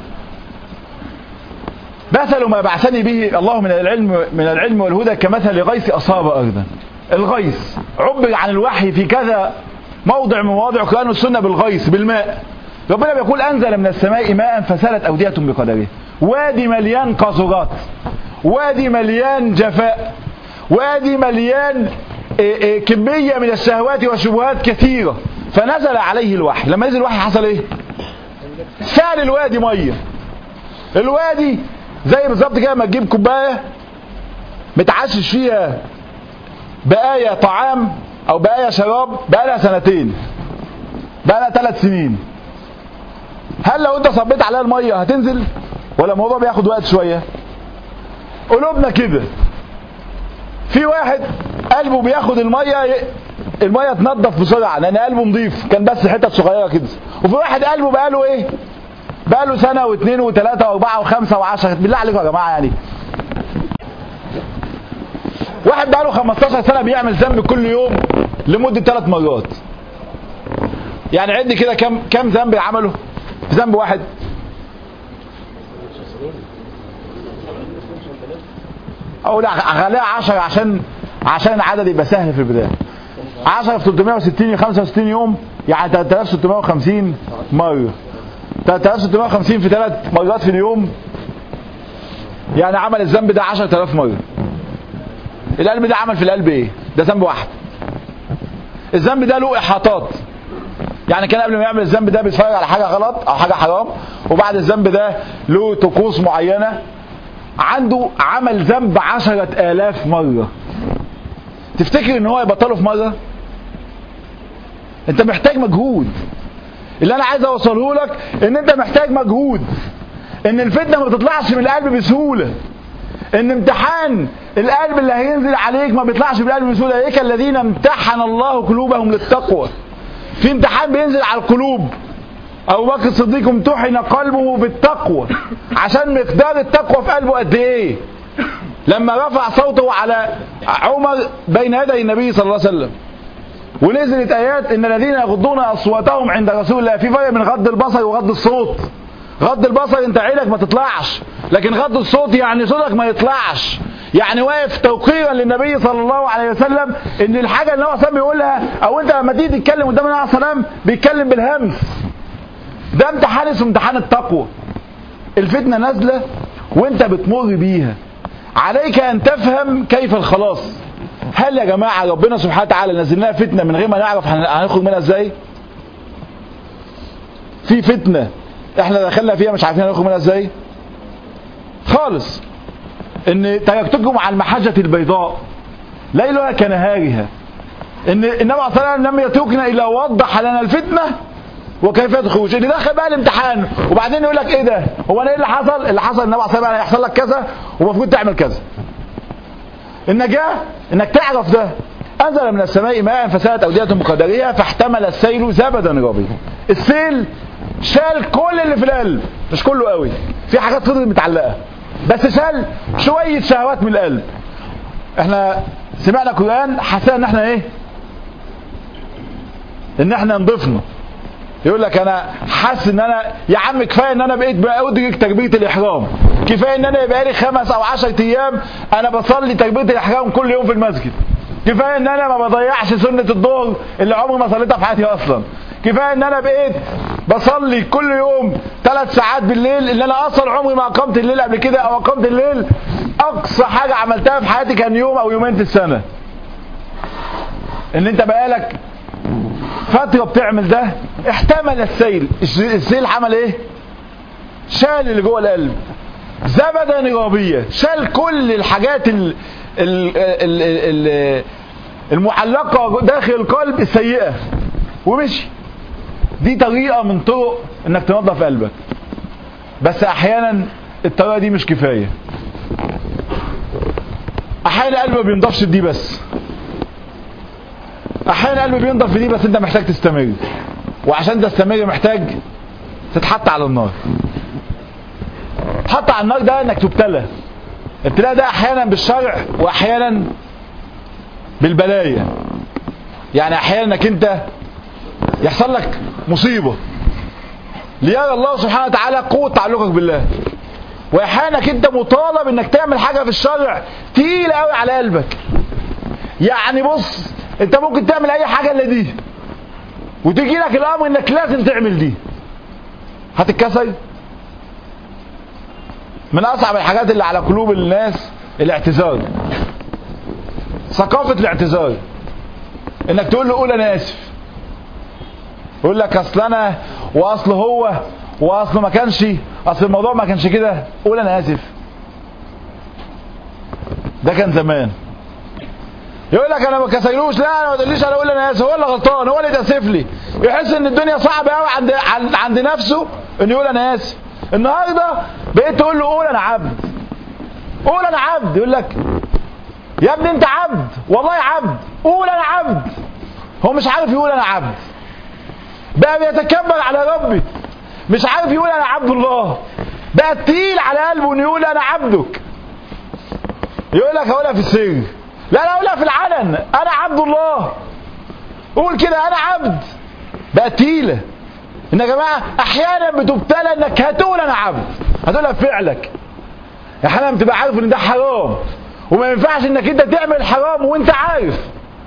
مثل ما بعثني به الله من العلم والهدى كمثل غيث أصاب أرضا. الغيث عبر عن الوحي في كذا موضع من مواضع القرآن والسنة بالغيث، بالماء. ربنا بيقول أنزل من السماء ماء فسالت أودية بقدره. وادي مليان قاذورات، وادي مليان جفاء، وادي مليان كمية من الشهوات والشبهات كثيرة. فنزل عليه الوحي. لما نزل الوحي حصل ايه؟ سال الوادي مية. الوادي زي بالظبط كده ما تجيب كوبايه متعشش فيها بقايا طعام او بقايا شراب بقالها سنتين، بقالها 3 سنين. هل لو انت صبيت عليها الميه هتنزل ولا الموضوع بياخد وقت شويه؟ قلوبنا كده. في واحد قلبه بياخد الميه تنضف بسرعه لان قلبه نظيف كان بس حتت صغيره كده. وفي واحد قلبه بقاله ايه؟ بقاله سنة واثنين وثلاثة واربعة وخمسة وعشرة. بالله عليكم يا جماعة، يعني واحد بقاله 15 سنة بيعمل ذنب كل يوم لمدة 3 مرات. يعني عد كده كم ذنب عمله في ذنب واحد؟ او لا غالية 10 عشان العدد يبقى سهل في البداية. 10 في 360 65 يوم يعني 3650 مرة. 3650 في 3 مرات في اليوم يعني عمل الذنب ده 10,000 مرة. القلب ده عمل في القلب ايه؟ ده ذنب واحد. الذنب ده له احاطات، يعني كان قبل ما يعمل الذنب ده بيتفرج على حاجة غلط او حاجة حرام، وبعد الذنب ده له طقوس معينة. عنده عمل ذنب 10,000 مرة. تفتكر ان هو يبطله في مرة؟ انت محتاج مجهود. اللي انا عايز اوصله لك ان انت محتاج مجهود، ان الفتنه ما بتطلعش من القلب بسهوله، ان امتحان القلب اللي هينزل عليك ما بيطلعش من القلب بسهوله. اولئك الذين امتحن الله قلوبهم للتقوى. في امتحان بينزل على القلوب. ابو بكر الصديق امتحن قلبه بالتقوى عشان مقدار التقوى في قلبه قد ايه. لما رفع صوته على عمر بين يدي النبي صلى الله عليه وسلم ونزلت آيات إن الذين يغضون أصواتهم عند رسول الله. في فرق بين غض البصر وغض الصوت. غض البصر انت عينك ما تطلعش، لكن غض الصوت يعني صوتك ما يطلعش. يعني واقف توقيرا للنبي صلى الله عليه وسلم ان الحاجة اللي هو صلى يقولها، او انت لما تيجي تتكلم قدام النبي عليه السلام بيتكلم بالهمس. ده امتحان اسمه امتحان التقوى. الفتنة نازلة وانت بتمر بيها، عليك ان تفهم كيف الخلاص. هل يا جماعة ربنا سبحانه وتعالى نزل لنا فتنة من غير ما نعرف هنخرج منها ازاي؟ في فتنة احنا دخلنا فيها مش عارفين هنخرج منها ازاي خالص. ان تركتكم على المحجة البيضاء ليلها كنهارها ان النبي صلى الله عليه وسلم لم يتركنا الا وضح لنا الفتنه وكيفيه الخروج. اللي دخل بقى الامتحان وبعدين يقول لك ايه ده؟ هو انا ايه اللي حصل؟ اللي حصل النبي صلى الله عليه وسلم هيحصل لك كذا ومفروض تعمل كذا. النجاه انك تعرف ده. انزل من السماء ماء فسالت اوديه بقدرها فاحتمل السيل زبدا رابيا. السيل شال كل اللي في القلب، مش كله قوي، في حاجات فضلت متعلقه، بس شال شويه شهوات من القلب. احنا سمعنا قرآن حسنا ان احنا ايه؟ ان احنا نضيفنا. يقول لك انا حاسس ان انا يا عم كفايه ان انا بقيت بأدرك تكبيره الاحرام، كفايه ان انا يبقى لي 5 أو 10 ايام انا بصلي تكبيره الاحرام كل يوم في المسجد، كفايه ان انا ما بضيعش سنه الظهر اللي عمري ما صليتها في حياتي اصلا، كفايه ان انا بقيت بصلي كل يوم 3 ساعات بالليل اللي انا اصلا عمري ما اقمت الليل قبل كده، او اقمت الليل اقصى حاجه عملتها في حياتي كان يوم او يومين في السنه. ان انت بقالك فتره بتعمل ده. احتمل السيل. السيل عمل ايه؟ شال اللي جوه القلب زبدا رابيا، شال كل الحاجات المعلقه داخل القلب السيئه ومشي. دي طريقه من طرق انك تنظف قلبك، بس احيانا الطريقه دي مش كفايه. احيانا قلبك ما بينضفش بدي بس، احيانا قلبك بينضف بدي بس انت محتاج تستمر، وعشان تستمر محتاج تتحط على النار. تحط على النار ده انك تبتلى. الابتلاء ده احيانا بالشرع واحيانا بالبلايا. يعني احيانا انك انت يحصل لك مصيبه ليرى الله سبحانه وتعالى قوه تعلقك بالله، واحيانا انك انت مطالب انك تعمل حاجه في الشرع تقيله قوي على قلبك. يعني بص، انت ممكن تعمل اي حاجه الا دي، وتيجي لك الامر انك لازم تعمل دي، هتتكسر. من اصعب الحاجات اللي على قلوب الناس الاعتذار، ثقافه الاعتذار. انك تقول له قول انا اسف، يقول لك اصل انا واصل هو واصل ما كانش، اصل الموضوع ما كانش كده، قول انا اسف. ده كان زمان. يقول لك انا ما كسيلوش، لا انا ما تقوليش انا اقول انا اسف، هو اللي غلطان، هو اللي تاسف لي. يحس ان الدنيا صعبه قوي عند نفسه انه يقول انا اسف. النهارده بقيت تقول له قول انا عبد، قول انا عبد، يقول لك يا ابني انت عبد، والله عبد، قول انا عبد. هو مش عارف يقول انا عبد، بقى بيتكبر على ربي، مش عارف يقول انا عبد الله، بقى تقيل على قلبه انه يقول انا عبدك. يقول لك هقولها في السر، لا لا اقولها في العلن، انا عبد الله، قول كده انا عبد. بقى تقيله. ان يا جماعه احيانا بتبتلى انك هتقول انا عبد، هتقولها بفعلك. احيانا بتبقى عارف ان ده حرام، وما ينفعش انك انت تعمل حرام وانت عارف،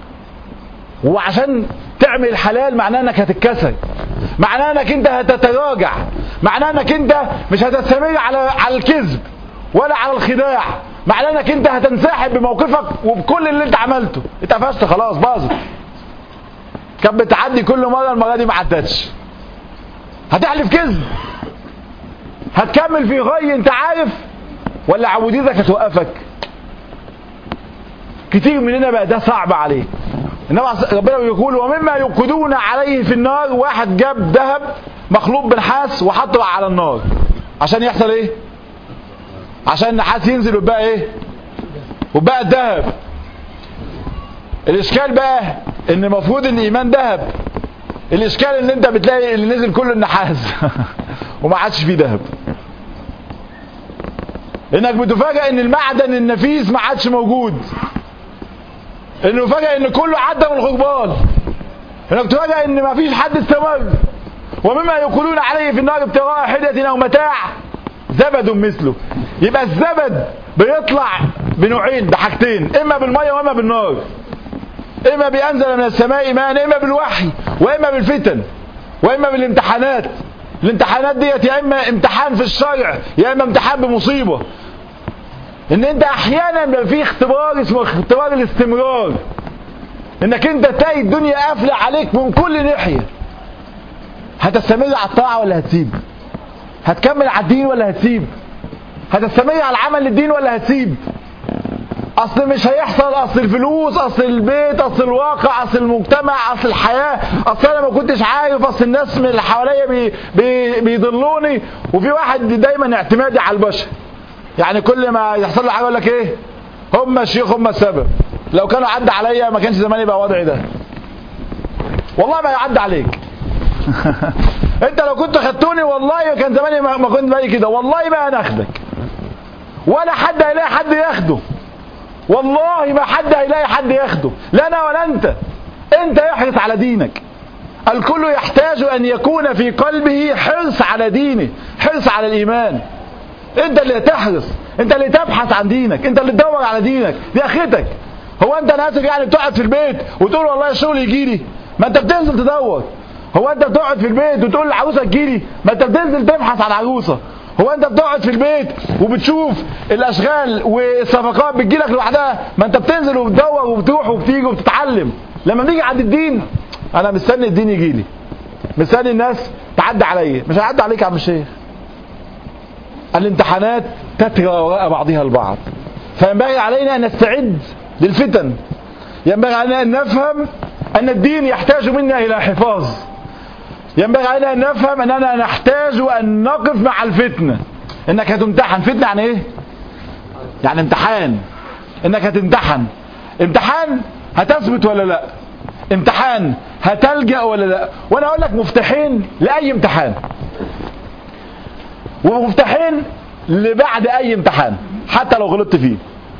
وعشان تعمل الحلال معناه انك هتتكسر، معناه انك انت هتتراجع، معناه انك انت مش هتستمر على الكذب ولا على الخداع، معناه انك انت هتنسحب بموقفك وبكل اللي انت عملته. اتقفشت خلاص، باظت. كانت بتعدي كل مره، المره دي ما عدتش. هتحلف كذب، هتكمل في غي انت عارف، ولا عبوديتك هتوقفك؟ كتير مننا بقى ده صعب عليه. انما ربنا بيقول ومما يوقدون عليه في النار، واحد جاب ذهب مخلوط بنحاس وحطه على النار عشان يحصل ايه؟ عشان النحاس ينزل ويبقى ايه؟ وبقى الذهب. الاشكال بقى ان المفروض ان ايمان ذهب، الاشكال ان انت بتلاقي اللي نزل كله النحاس وما عادش فيه ذهب. انك بتفاجئ ان المعدن النفيس ما عادش موجود، انه فجأة ان كله عدى من الغربال، انك تفاجئ ان ما فيش حد استمر. ومما يقولون عليه في النار ابتغاء حلية او متاع زبد مثله. يبقى الزبد بيطلع بنوعين، بحاجتين، اما بالمية واما بالنار، اما بينزل من السماء ماء، اما بالوحي واما بالفتن واما بالامتحانات. الامتحانات ديت يا اما امتحان في الشرع يا اما امتحان بمصيبة. ان انت احيانا بيبقى في اختبار اسمه اختبار الاستمرار، انك انت تلاقي الدنيا قافله عليك من كل ناحيه. هتستمر على الطاعه ولا هتسيب؟ هتكمل على الدين ولا هتسيب؟ هتستمر على العمل للدين ولا هتسيب؟ اصل مش هيحصل، اصل الفلوس، اصل البيت، اصل الواقع، اصل المجتمع، اصل الحياة، اصل انا ما كنتش عارف، اصل الناس من اللي حواليا بيضلوني. وفي واحد دايما اعتمادي على البشر، يعني كل ما يحصل له حاجه يقول لك ايه، هم الشيخ هم السبب، لو كانوا عدى عليا ما كانش زماني بقى وضعي ده. والله ما يعدي عليك. انت لو كنت خدتوني والله كان زماني ما كنت بقى كده، والله ما انا اخدك ولا حد هيلاقي حد ياخده، والله ما حد هيلاقي حد ياخده، لا انا ولا انت. انت احرص على دينك. الكل يحتاج ان يكون في قلبه حرص على دينه، حرص على الايمان. انت اللي تحرص، انت اللي تبحث عن دينك، انت اللي تدور على دينك، دي اخرتك. هو انت ناس يعني بتقعد في البيت وتقول والله الشغل يجي لي؟ ما انت بتنزل تدور. هو انت بتقعد في البيت وتقول العروسه تجي لي؟ ما انت بتنزل تبحث عن عروسه. هو انت بتقعد في البيت وبتشوف الاشغال والصفقات بتجيلك لوحدها؟ ما انت بتنزل وبتدور وبتروح وبتيجي وبتتعلم. لما نيجي عند الدين، انا مستني الدين يجي لي، مستني الناس تعدي عليا. مش هيعدي عليك يا عم الشيخ. الامتحانات تترى وراء بعضها البعض، فينبغي علينا ان نستعد للفتن. ينبغي علينا ان نفهم ان الدين يحتاج منا الى حفاظ. ينبغي علينا ان نفهم اننا نحتاج ان نقف مع الفتنه. انك هتمتحن، فتنه يعني ايه؟ يعني امتحان. انك هتمتحن، امتحان هتثبت ولا لا، امتحان هتلجأ ولا لا. وانا اقول لك مفتاحين لاي امتحان، ومفتاحين لبعد اي امتحان حتى لو غلطت فيه.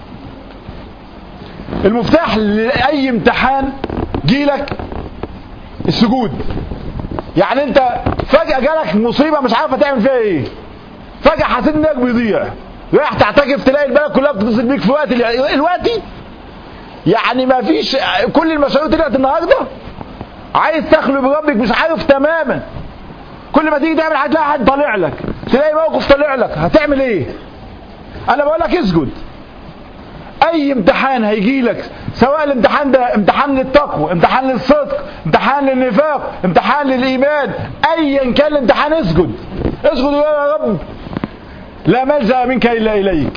المفتاح لاي امتحان جيلك السجود. يعني انت فجأة جالك مصيبة مش عارف تعمل فيها ايه، فجأة حسيت انك بيضيع، رايح تعتكف تلاقي البلد كلها بتتصل بيك في وقت الوقتي. يعني ما فيش، كل المشاوير طلعت النهارده، عايز تخلو بربك مش عارف تماما. كل ما تيجي تعمل حاجه تلاقي حد طالع لك، تلاقي موقف طالع لك، هتعمل ايه؟ انا بقول لك اسجد. اي امتحان هيجي لك، سواء الامتحان ده امتحان للتقوى، امتحان للصدق، امتحان للنفاق، امتحان للايمان، ايا كان الامتحان اسجد. اسجد يا رب لا ملجأ منك الا اليك.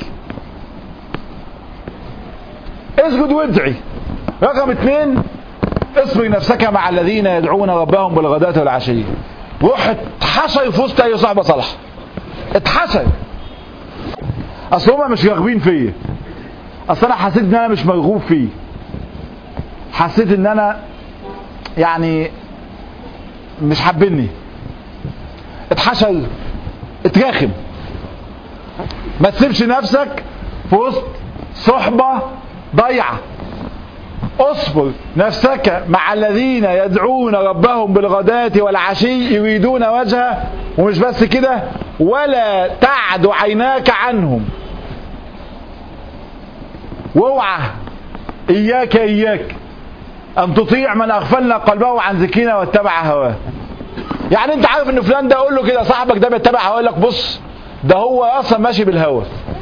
اسجد وادعي. رقم 2، اصبر نفسك مع الذين يدعون ربهم بالغداة والعشي. روح اتحشر في وسط اي صحبة صالحة، اتحشر. اصل هما مش راغبين فيا، اصل انا حسيت ان انا مش مرغوب فيه، حسيت ان انا يعني مش حابيني. اتحشر، اتراخم. ما تسيبش نفسك في وسط صحبة ضيعة. اصبر نفسك مع الذين يدعون ربهم بالغداة والعشي يريدون وجهه، ومش بس كده، ولا تعد عيناك عنهم. واوعى، اياك ان تطيع من اغفلنا قلبه عن ذكرنا واتبع هواه. يعني انت عارف ان فلان ده، اقول له كده صاحبك ده بيتبع هواه، يقول لك بص ده هو اصلا ماشي بالهوى.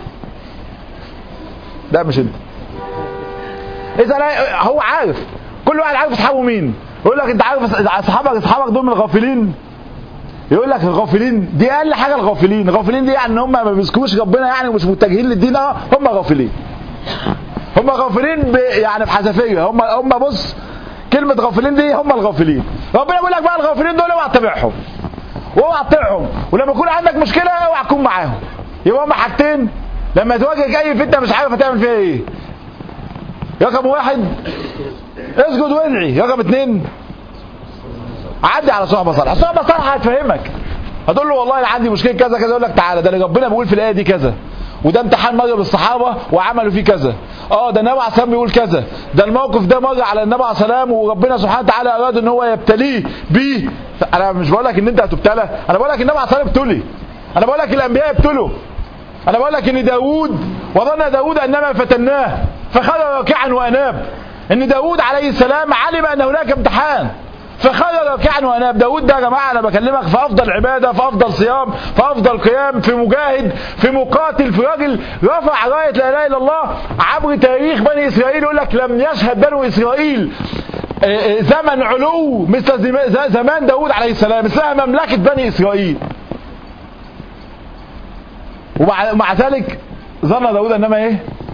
ده مش انت. اذا هو عارف، كل واحد عارف اصحابه مين. يقول لك انت عارف اصحابك دول من الغافلين. يقول لك الغافلين دي اقل حاجه. الغافلين دي يعني ان هم ما بيذكروش ربنا يعني ومش متجهين للدين. هم غافلين. هم غافلين يعني بحذافيه. هم بص، كلمه غافلين دي هم الغافلين. ربنا بيقول لك بقى الغافلين دول اوعى تتابعهم واوعى تطيعهم، ولما يكون عندك مشكله اوعى تكون معاهم. يبقى هم حاجتين لما تواجهك اي فتنه مش عارف هتعمل فيها ايه. رقم 1 اسجد وادعي. رقم 2 عدي على صحبه صالحه. صحبه صالحه هتفهمك، هتقول له والله انا عندي مشكله كذا كذا، يقول لك تعالى ده اللي ربنا بيقول في الايه دي كذا، وده امتحان مر بالصحابه وعملوا فيه كذا، ده النبي عليه السلام بيقول كذا، ده الموقف ده مر على النبي عليه السلام وربنا سبحانه وتعالى اراد ان هو يبتليه بيه. انا مش بقول لك ان انت هتبتلى، انا بقول لك النبي عليه السلام ابتلي، انا بقول لك الانبياء ابتلوا، انا بقول لك ان داوود وظن داوود انما فتناه فخر راكعا واناب. ان داوود عليه السلام علم ان هناك امتحان فخر راكعا واناب. داوود ده يا جماعه انا بكلمك في افضل عباده، في افضل صيام، في افضل قيام، في مجاهد، في مقاتل، في راجل رفع رايه لا اله الا الله عبر تاريخ بني اسرائيل. يقول لك لم يشهد بنو اسرائيل زمن علو مثل زمان داوود عليه السلام، اسمها مملكه بني اسرائيل. ومع ذلك ظن داوود انما ايه؟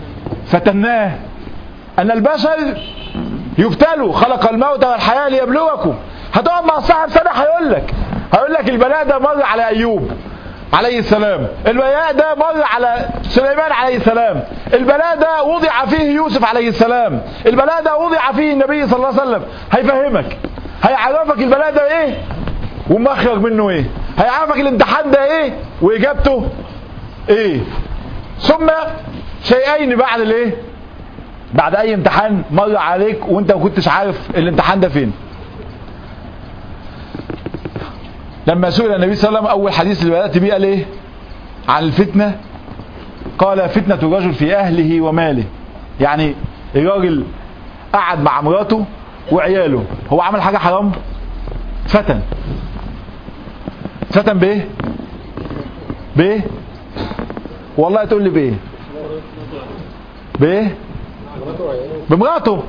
فتناه أن البشر يبتلوا، خلق الموت والحياة ليبلوكم. هتقعد مع صاحب سنة هيقول لك البلاء ده مر على أيوب عليه السلام، البلاء ده مر على سليمان عليه السلام، البلاء ده وضع فيه يوسف عليه السلام، البلاء ده وضع فيه النبي صلى الله عليه وسلم. هيفهمك، هيعرفك البلاء ده ايه ومخرج منه ايه، هيعرفك الامتحان ده ايه واجابته ايه. ثم شيئين بعد الايه، بعد اي امتحان مر عليك وانت ما كنتش عارف الامتحان ده فين. لما سئل النبي صلى الله عليه وسلم اول حديث اللي بدأت بيه قال ايه عن الفتنة؟ قال فتنة الرجل في اهله وماله. يعني الراجل قعد مع مراته وعياله، هو عمل حاجة حرام، فتن بايه؟ بايه؟ والله تقول لي بايه؟ بايه؟ بمراته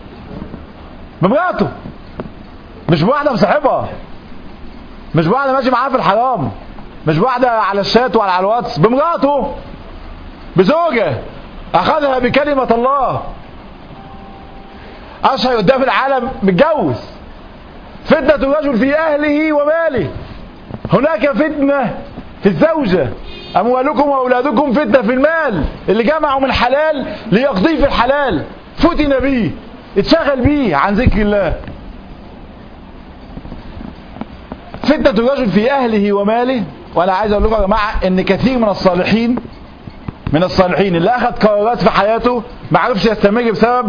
مش بواحدة مصاحبها، مش بواحدة ماشي معاه في الحرام، مش بواحدة على الشات ولا على الواتس، بمراته، بزوجة أخذها بكلمة الله، أشهر قدام العالم متجوز. فتنة الرجل في أهله وماله. هناك فتنة في الزوجة، أموالكم وأولادكم فتنة في المال، اللي جمعوا من الحلال ليقضيه في الحلال، فتن بيه، اتشغل بيه عن ذكر الله. فتنة الرجل في أهله وماله. وأنا عايز أقول لكم يا جماعة إن كثير من الصالحين اللي أخذ قرارات في حياته ما عرفش يستمر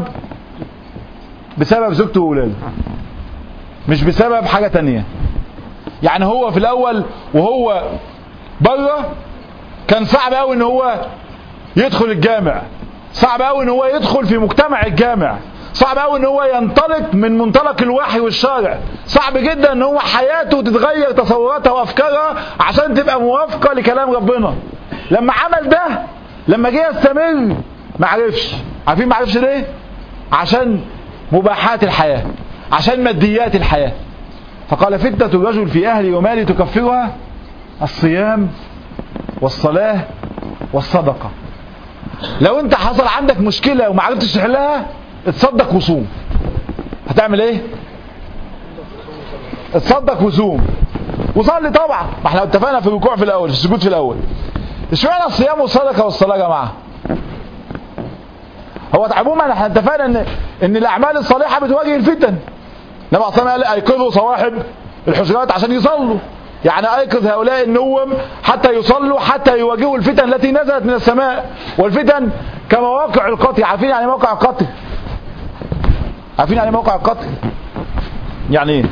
بسبب زوجته وأولاده، مش بسبب حاجة تانية. يعني هو في الأول وهو بره كان صعب قوي ان هو يدخل الجامع، صعب قوي ان هو يدخل في مجتمع الجامع، صعب قوي ان هو ينطلق من منطلق الوحي والشرع، صعب جدا ان هو حياته تتغير تصوراتها وافكارها عشان تبقى موافقة لكلام ربنا. لما عمل ده، لما جه يستمر ما عرفش. عارفين ما عرفش ليه؟ عشان مباحات الحياة، عشان ماديات الحياة. فقال فتنة الرجل في أهله وماله تكفرها الصيام والصلاة والصدقة. لو انت حصل عندك مشكلة وما عرفتش تحلها، اتصدق وصوم. هتعمل ايه؟ اتصدق وصوم وصلي طبعا، ما احنا اتفقنا في الركوع في الاول، في السجود في الاول. اشمعنى الصيام والصدقة والصلاة يا جماعة؟ هو عموما احنا اتفقنا ان الاعمال الصالحة بتواجه الفتن. النبي صلى الله عليه وسلم قال ايقظوا صواحب الحجرات عشان يصلوا، يعني ايقظ هؤلاء النوم حتى يصلوا، حتى يواجهوا الفتن التي نزلت من السماء. والفتن كمواقع القتل. عارفين يعني موقع القتل؟ عارفين يعني موقع القتل؟ يعني ايه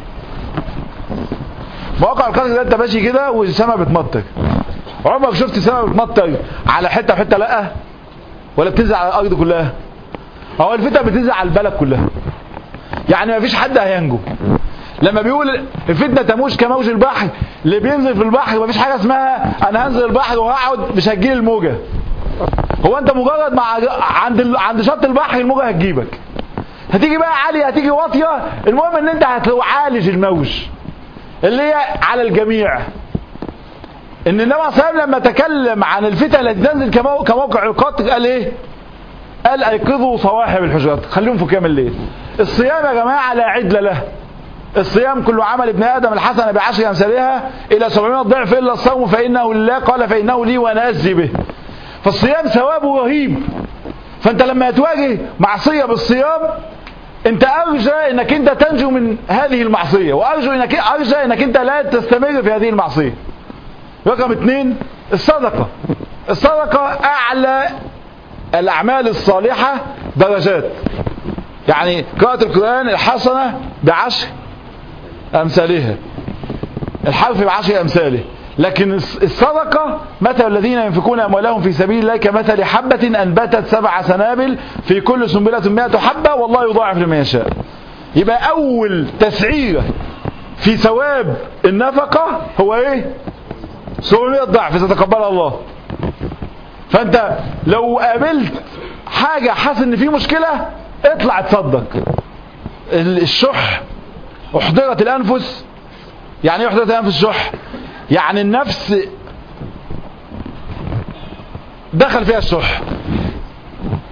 مواقع القتل؟ ده انت ماشي كده والسماء بتمطر. عمرك شفت السماء بتمطر على حته وحته؟ لا، ولا بتنزل على الارض كلها؟ هو الفتن بتنزل على البلد كلها، يعني ما فيش حد هينجو. لما بيقول الفتنة تموج كموج البحر، اللي بينزل في البحر ما فيش حاجة اسمها انا هنزل البحر وهقعد مش هتجيلي الموجة. هو انت مجرد مع عند شط البحر الموجة هتجيبك، هتيجي بقى عالية هتيجي واطية، المهم ان انت هتعالج الموج اللي هي على الجميع. ان النبي صلى الله عليه وسلم لما تكلم عن الفتن التي تنزل كموقع القطر قال ايه؟ قال ايقظوا صواحب الحجرات، خليهم في قيام الليل. الصيام يا جماعة لا عدل له. الصيام كل عمل ابن آدم الحسنة بعشر أمثالها إلى 700 ضعف إلا الصوم فإنه لله، قال فإنه لي وأنا أجزي به. فالصيام ثوابه رهيب. فأنت لما تواجه معصية بالصيام، أنت أرجى أنك أنت تنجو من هذه المعصية، وأرجى أنك أنت لا تستمر في هذه المعصية. رقم 2 الصدقة. الصدقة أعلى الأعمال الصالحة درجات. يعني قراءة القرآن الحسنة ب10 أمثالها، الحرف ب10 أمثاله. لكن الصدقة مثل الذين ينفقون أموالهم في سبيل الله كمثل حبة أنبتت 7 سنابل في كل سنبلة 100 حبة والله يضاعف لمن يشاء. يبقى أول تسعيرة في ثواب النفقة هو إيه؟ 700 ضعف ستقبلها الله. فأنت لو قابلت حاجة حاسس إن في مشكلة، اطلع تصدق. الشح احضرت الانفس. يعني ايه احضرت الانفس؟ الشح يعني النفس دخل فيها الشح،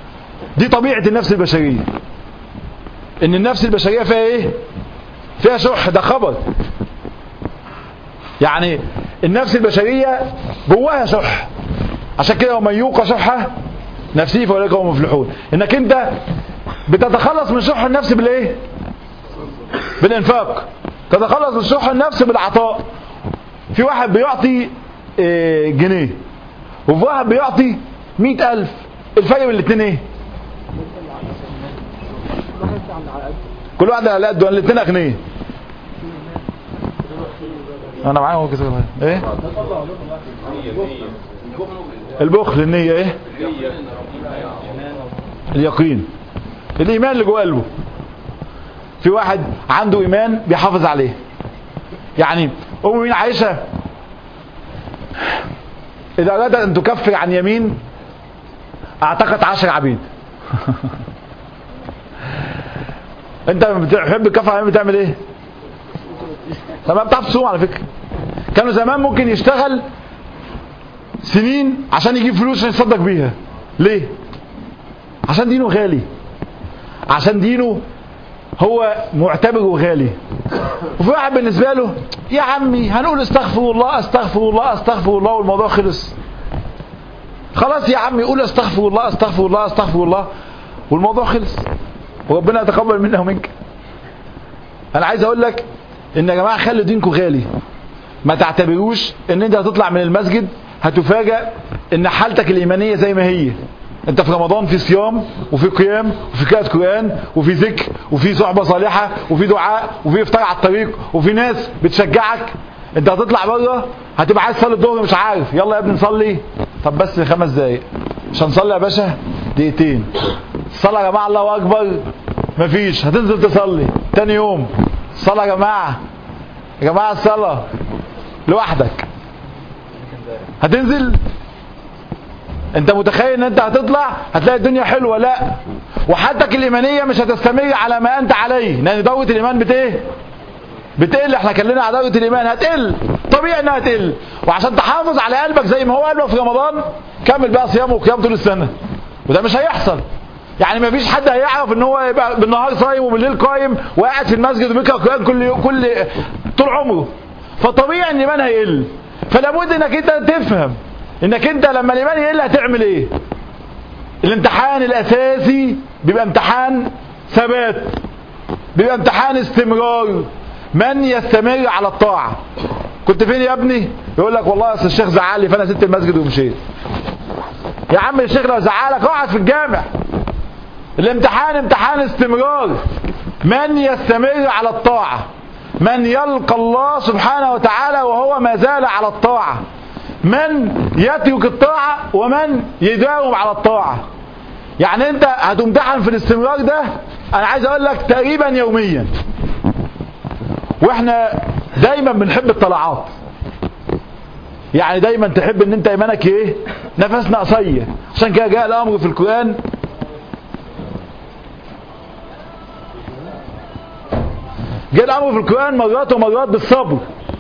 دي طبيعة النفس البشرية، ان النفس البشرية فيها ايه؟ فيها شح. ده خبر يعني النفس البشرية جواها شح. عشان كده ومن يوق شح نفسه فاولئك هم المفلحون. انك انت بتتخلص من شح النفس بالايه؟ بالانفاق. تتخلص من شح النفس بالعطاء. في واحد بيعطي جنيه وفي واحد بيعطي 100,000. الفرق بين الاثنين ايه؟ كل واحد على قده. الاثنين اغنياء. انا معاهم كده ايه؟ البخل، النية ايه؟ اليقين، الايمان اللي جوه قلبه. في واحد عنده ايمان بيحافظ عليه. يعني مين عائشة اذا ارادت ان تكفر عن يمين اعتقت 10 عبيد. انت بتحب تكفر عن يمين بتعمل ايه؟ تمام. بتعرف تصوم على فكرة. كانوا زمان ممكن يشتغل سنين عشان يجيب فلوس يصدق بيها. ليه؟ عشان دينه غالي. عشان دينه هو معتبره غالي. وفي واحد بالنسبة له يا عمي هنقول استغفر الله استغفر الله استغفر الله والموضوع خلص. خلاص يا عمي قول استغفر الله استغفر الله استغفر الله والموضوع خلص، وربنا يتقبل منا ومنك. انا عايز اقول لك ان يا جماعة خلوا دينكم غالي. ما تعتبروش ان انت هتطلع من المسجد هتفاجأ ان حالتك الايمانية زي ما هي. انت في رمضان في صيام وفي قيام وفي قراءة قرآن وفي ذكر وفي صحبة صالحة وفي دعاء وفي افطار على الطريق وفي ناس بتشجعك. انت هتطلع بره هتبقى عايز تصلي الظهر مش عارف. يلا يا ابني نصلي. طب بس 5 دقايق. مش هنصلي يا باشا؟ دقيقتين. الصلاة يا جماعة الله اكبر. مفيش. هتنزل تصلي تاني يوم. الصلاة يا جماعة، يا جماعة الصلاة لوحدك. هتنزل. انت متخيل ان انت هتطلع هتلاقي الدنيا حلوة؟ لا. وحالتك الايمانية مش هتستمر على ما انت عليه، لان دورة الايمان بتقل. احنا كلنا على دورة الايمان هتقل، طبيعي انها هتقل. وعشان تحافظ على قلبك زي ما هو قلبك في رمضان كمل بقى صيام وقيام طول السنة. وده مش هيحصل. يعني ما فيش حد هيعرف ان هو يبقى بالنهار صايم وبالليل قايم وقاعد في المسجد وبيقرا قرآن طول عمره. فطبيعي ان الايمان هيقل. فلا بد انك انت تفهم انك انت لما الايمان يقل هتعمل ايه. الامتحان الاساسي بيبقى امتحان ثبات، بيبقى امتحان استمرار. من يستمر على الطاعة. كنت فين يا ابني؟ يقول لك والله اصل الشيخ زعل لي فانا سبت المسجد ومشيت. يا عم الشيخ لو زعلك اقعد في الجامع. الامتحان امتحان استمرار. من يستمر على الطاعة، من يلقى الله سبحانه وتعالى وهو ما زال على الطاعة، من يترك الطاعة ومن يداوم على الطاعة. يعني انت هتمتحن في الاستمرار ده انا عايز اقول لك تقريبا يوميا. واحنا دايما بنحب الطلعات. يعني دايما تحب ان انت ايمانك ايه؟ نفسنا قصير. عشان كده جاء الامر في القرآن مرات ومرات بالصبر.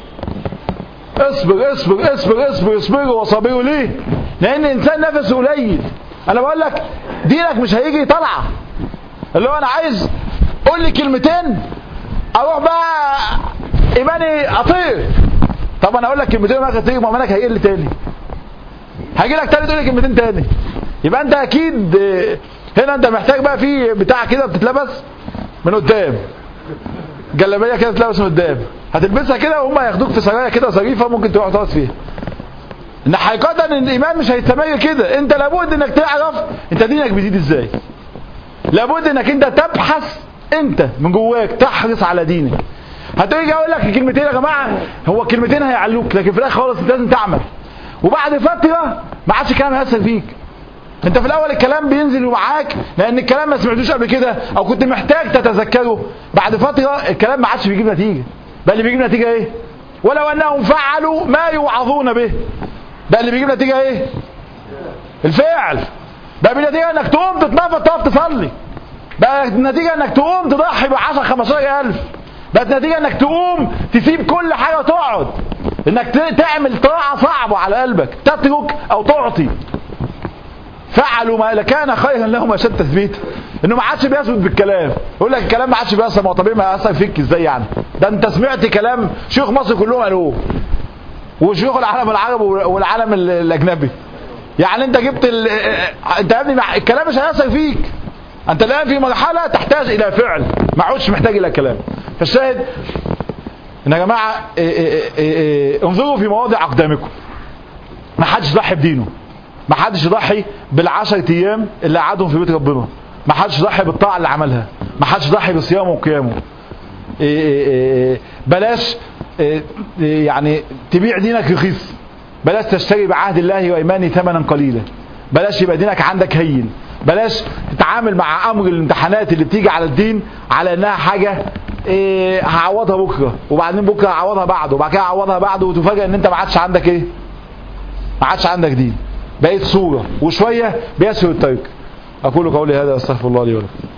اصبر اصبر اصبر اصبر اصبروا وصبروا. ليه؟ لان الانسان نفسه قليل. انا بقول لك دينك مش هيجي طلعه اللي هو انا عايز قول لي كلمتين اروح بقى ايماني اطير. طب انا اقول لك كلمتين ما اطير مؤمنك هيقل تاني. هيجي لك تاني تقول لي كلمتين تاني. يبقى انت اكيد هنا انت محتاج بقى في بتاع كده بتتلبس من قدام، جلابيه كده بتتلبس من قدام، هتلبسها كده وهم ياخدوك في سرايا كده ظريفه ممكن تروح تقعد فيها. ان حقيقه ان الايمان مش هيستمر كده. انت لابد انك تعرف انت دينك بيزيد ازاي. لابد انك انت تبحث انت من جواك، تحرص على دينك. هتيجي اقول لك كلمتين يا جماعه، هو كلمتين هيعلوك، لكن في الاخر خالص انت لازم تعمل. وبعد فتره ما عادش الكلام هيأثر فيك. انت في الاول الكلام بينزل معاك لان الكلام ما سمعتوش قبل كده او كنت محتاج تتذكره. بعد فتره الكلام ما عادش بيجيب نتيجه. بل اللي بيجيب نتيجه ايه؟ ولو انهم فعلوا ما يوعظون به. بقى اللي بيجيب نتيجه ايه؟ الفعل. بقى بالنتيجه انك تقوم تتنفض تقف تصلي. بقى النتيجه انك تقوم تضحي ب 10 15000. بقى النتيجه انك تقوم تسيب كل حاجه وتقعد. انك تعمل طاعه صعبه على قلبك، تترك او تعطي. فعلوا ما لكان خيرا لهم اشد تثبيتا. انه ما عادش بيثبت بالكلام، يقول لك الكلام ما عادش بيأثر. ما طبيعي ما يأثر فيك ازاي يعني؟ ده انت سمعت كلام شيوخ مصر كلهم قالوه، وشيوخ العالم العربي والعالم الاجنبي. يعني انت جبت انت يا ابني الكلام مش هيأثر فيك. انت الان في مرحله تحتاج الى فعل، ما عادش محتاج الى كلام. فالشاهد ان يا جماعه انظروا في مواضع اقدامكم. ما حدش يضحي بدينه، ما حدش يضحي بالعشر ايام اللي قعدهم في بيت ربنا، ما حدش يضحي بالطاعه اللي عملها، ما حدش يضحي بصيامه وقيامه. بلاش يعني تبيع دينك رخيص، بلاش تشتري بعهد الله وايمانه ثمنا قليلا، بلاش يبقى دينك عندك هين، بلاش تتعامل مع امر الامتحانات اللي بتيجي على الدين على انها حاجه هعوضها بكره، وبعدين بكره هعوضها بعده، وبعد كده هعوضها بعده، وتفاجئ ان انت ما عادش عندك ما عادش عندك دين، بقيت صوره وشويه بيسهل الطريق. اقول قولي هذا واستغفر الله لي ولكم.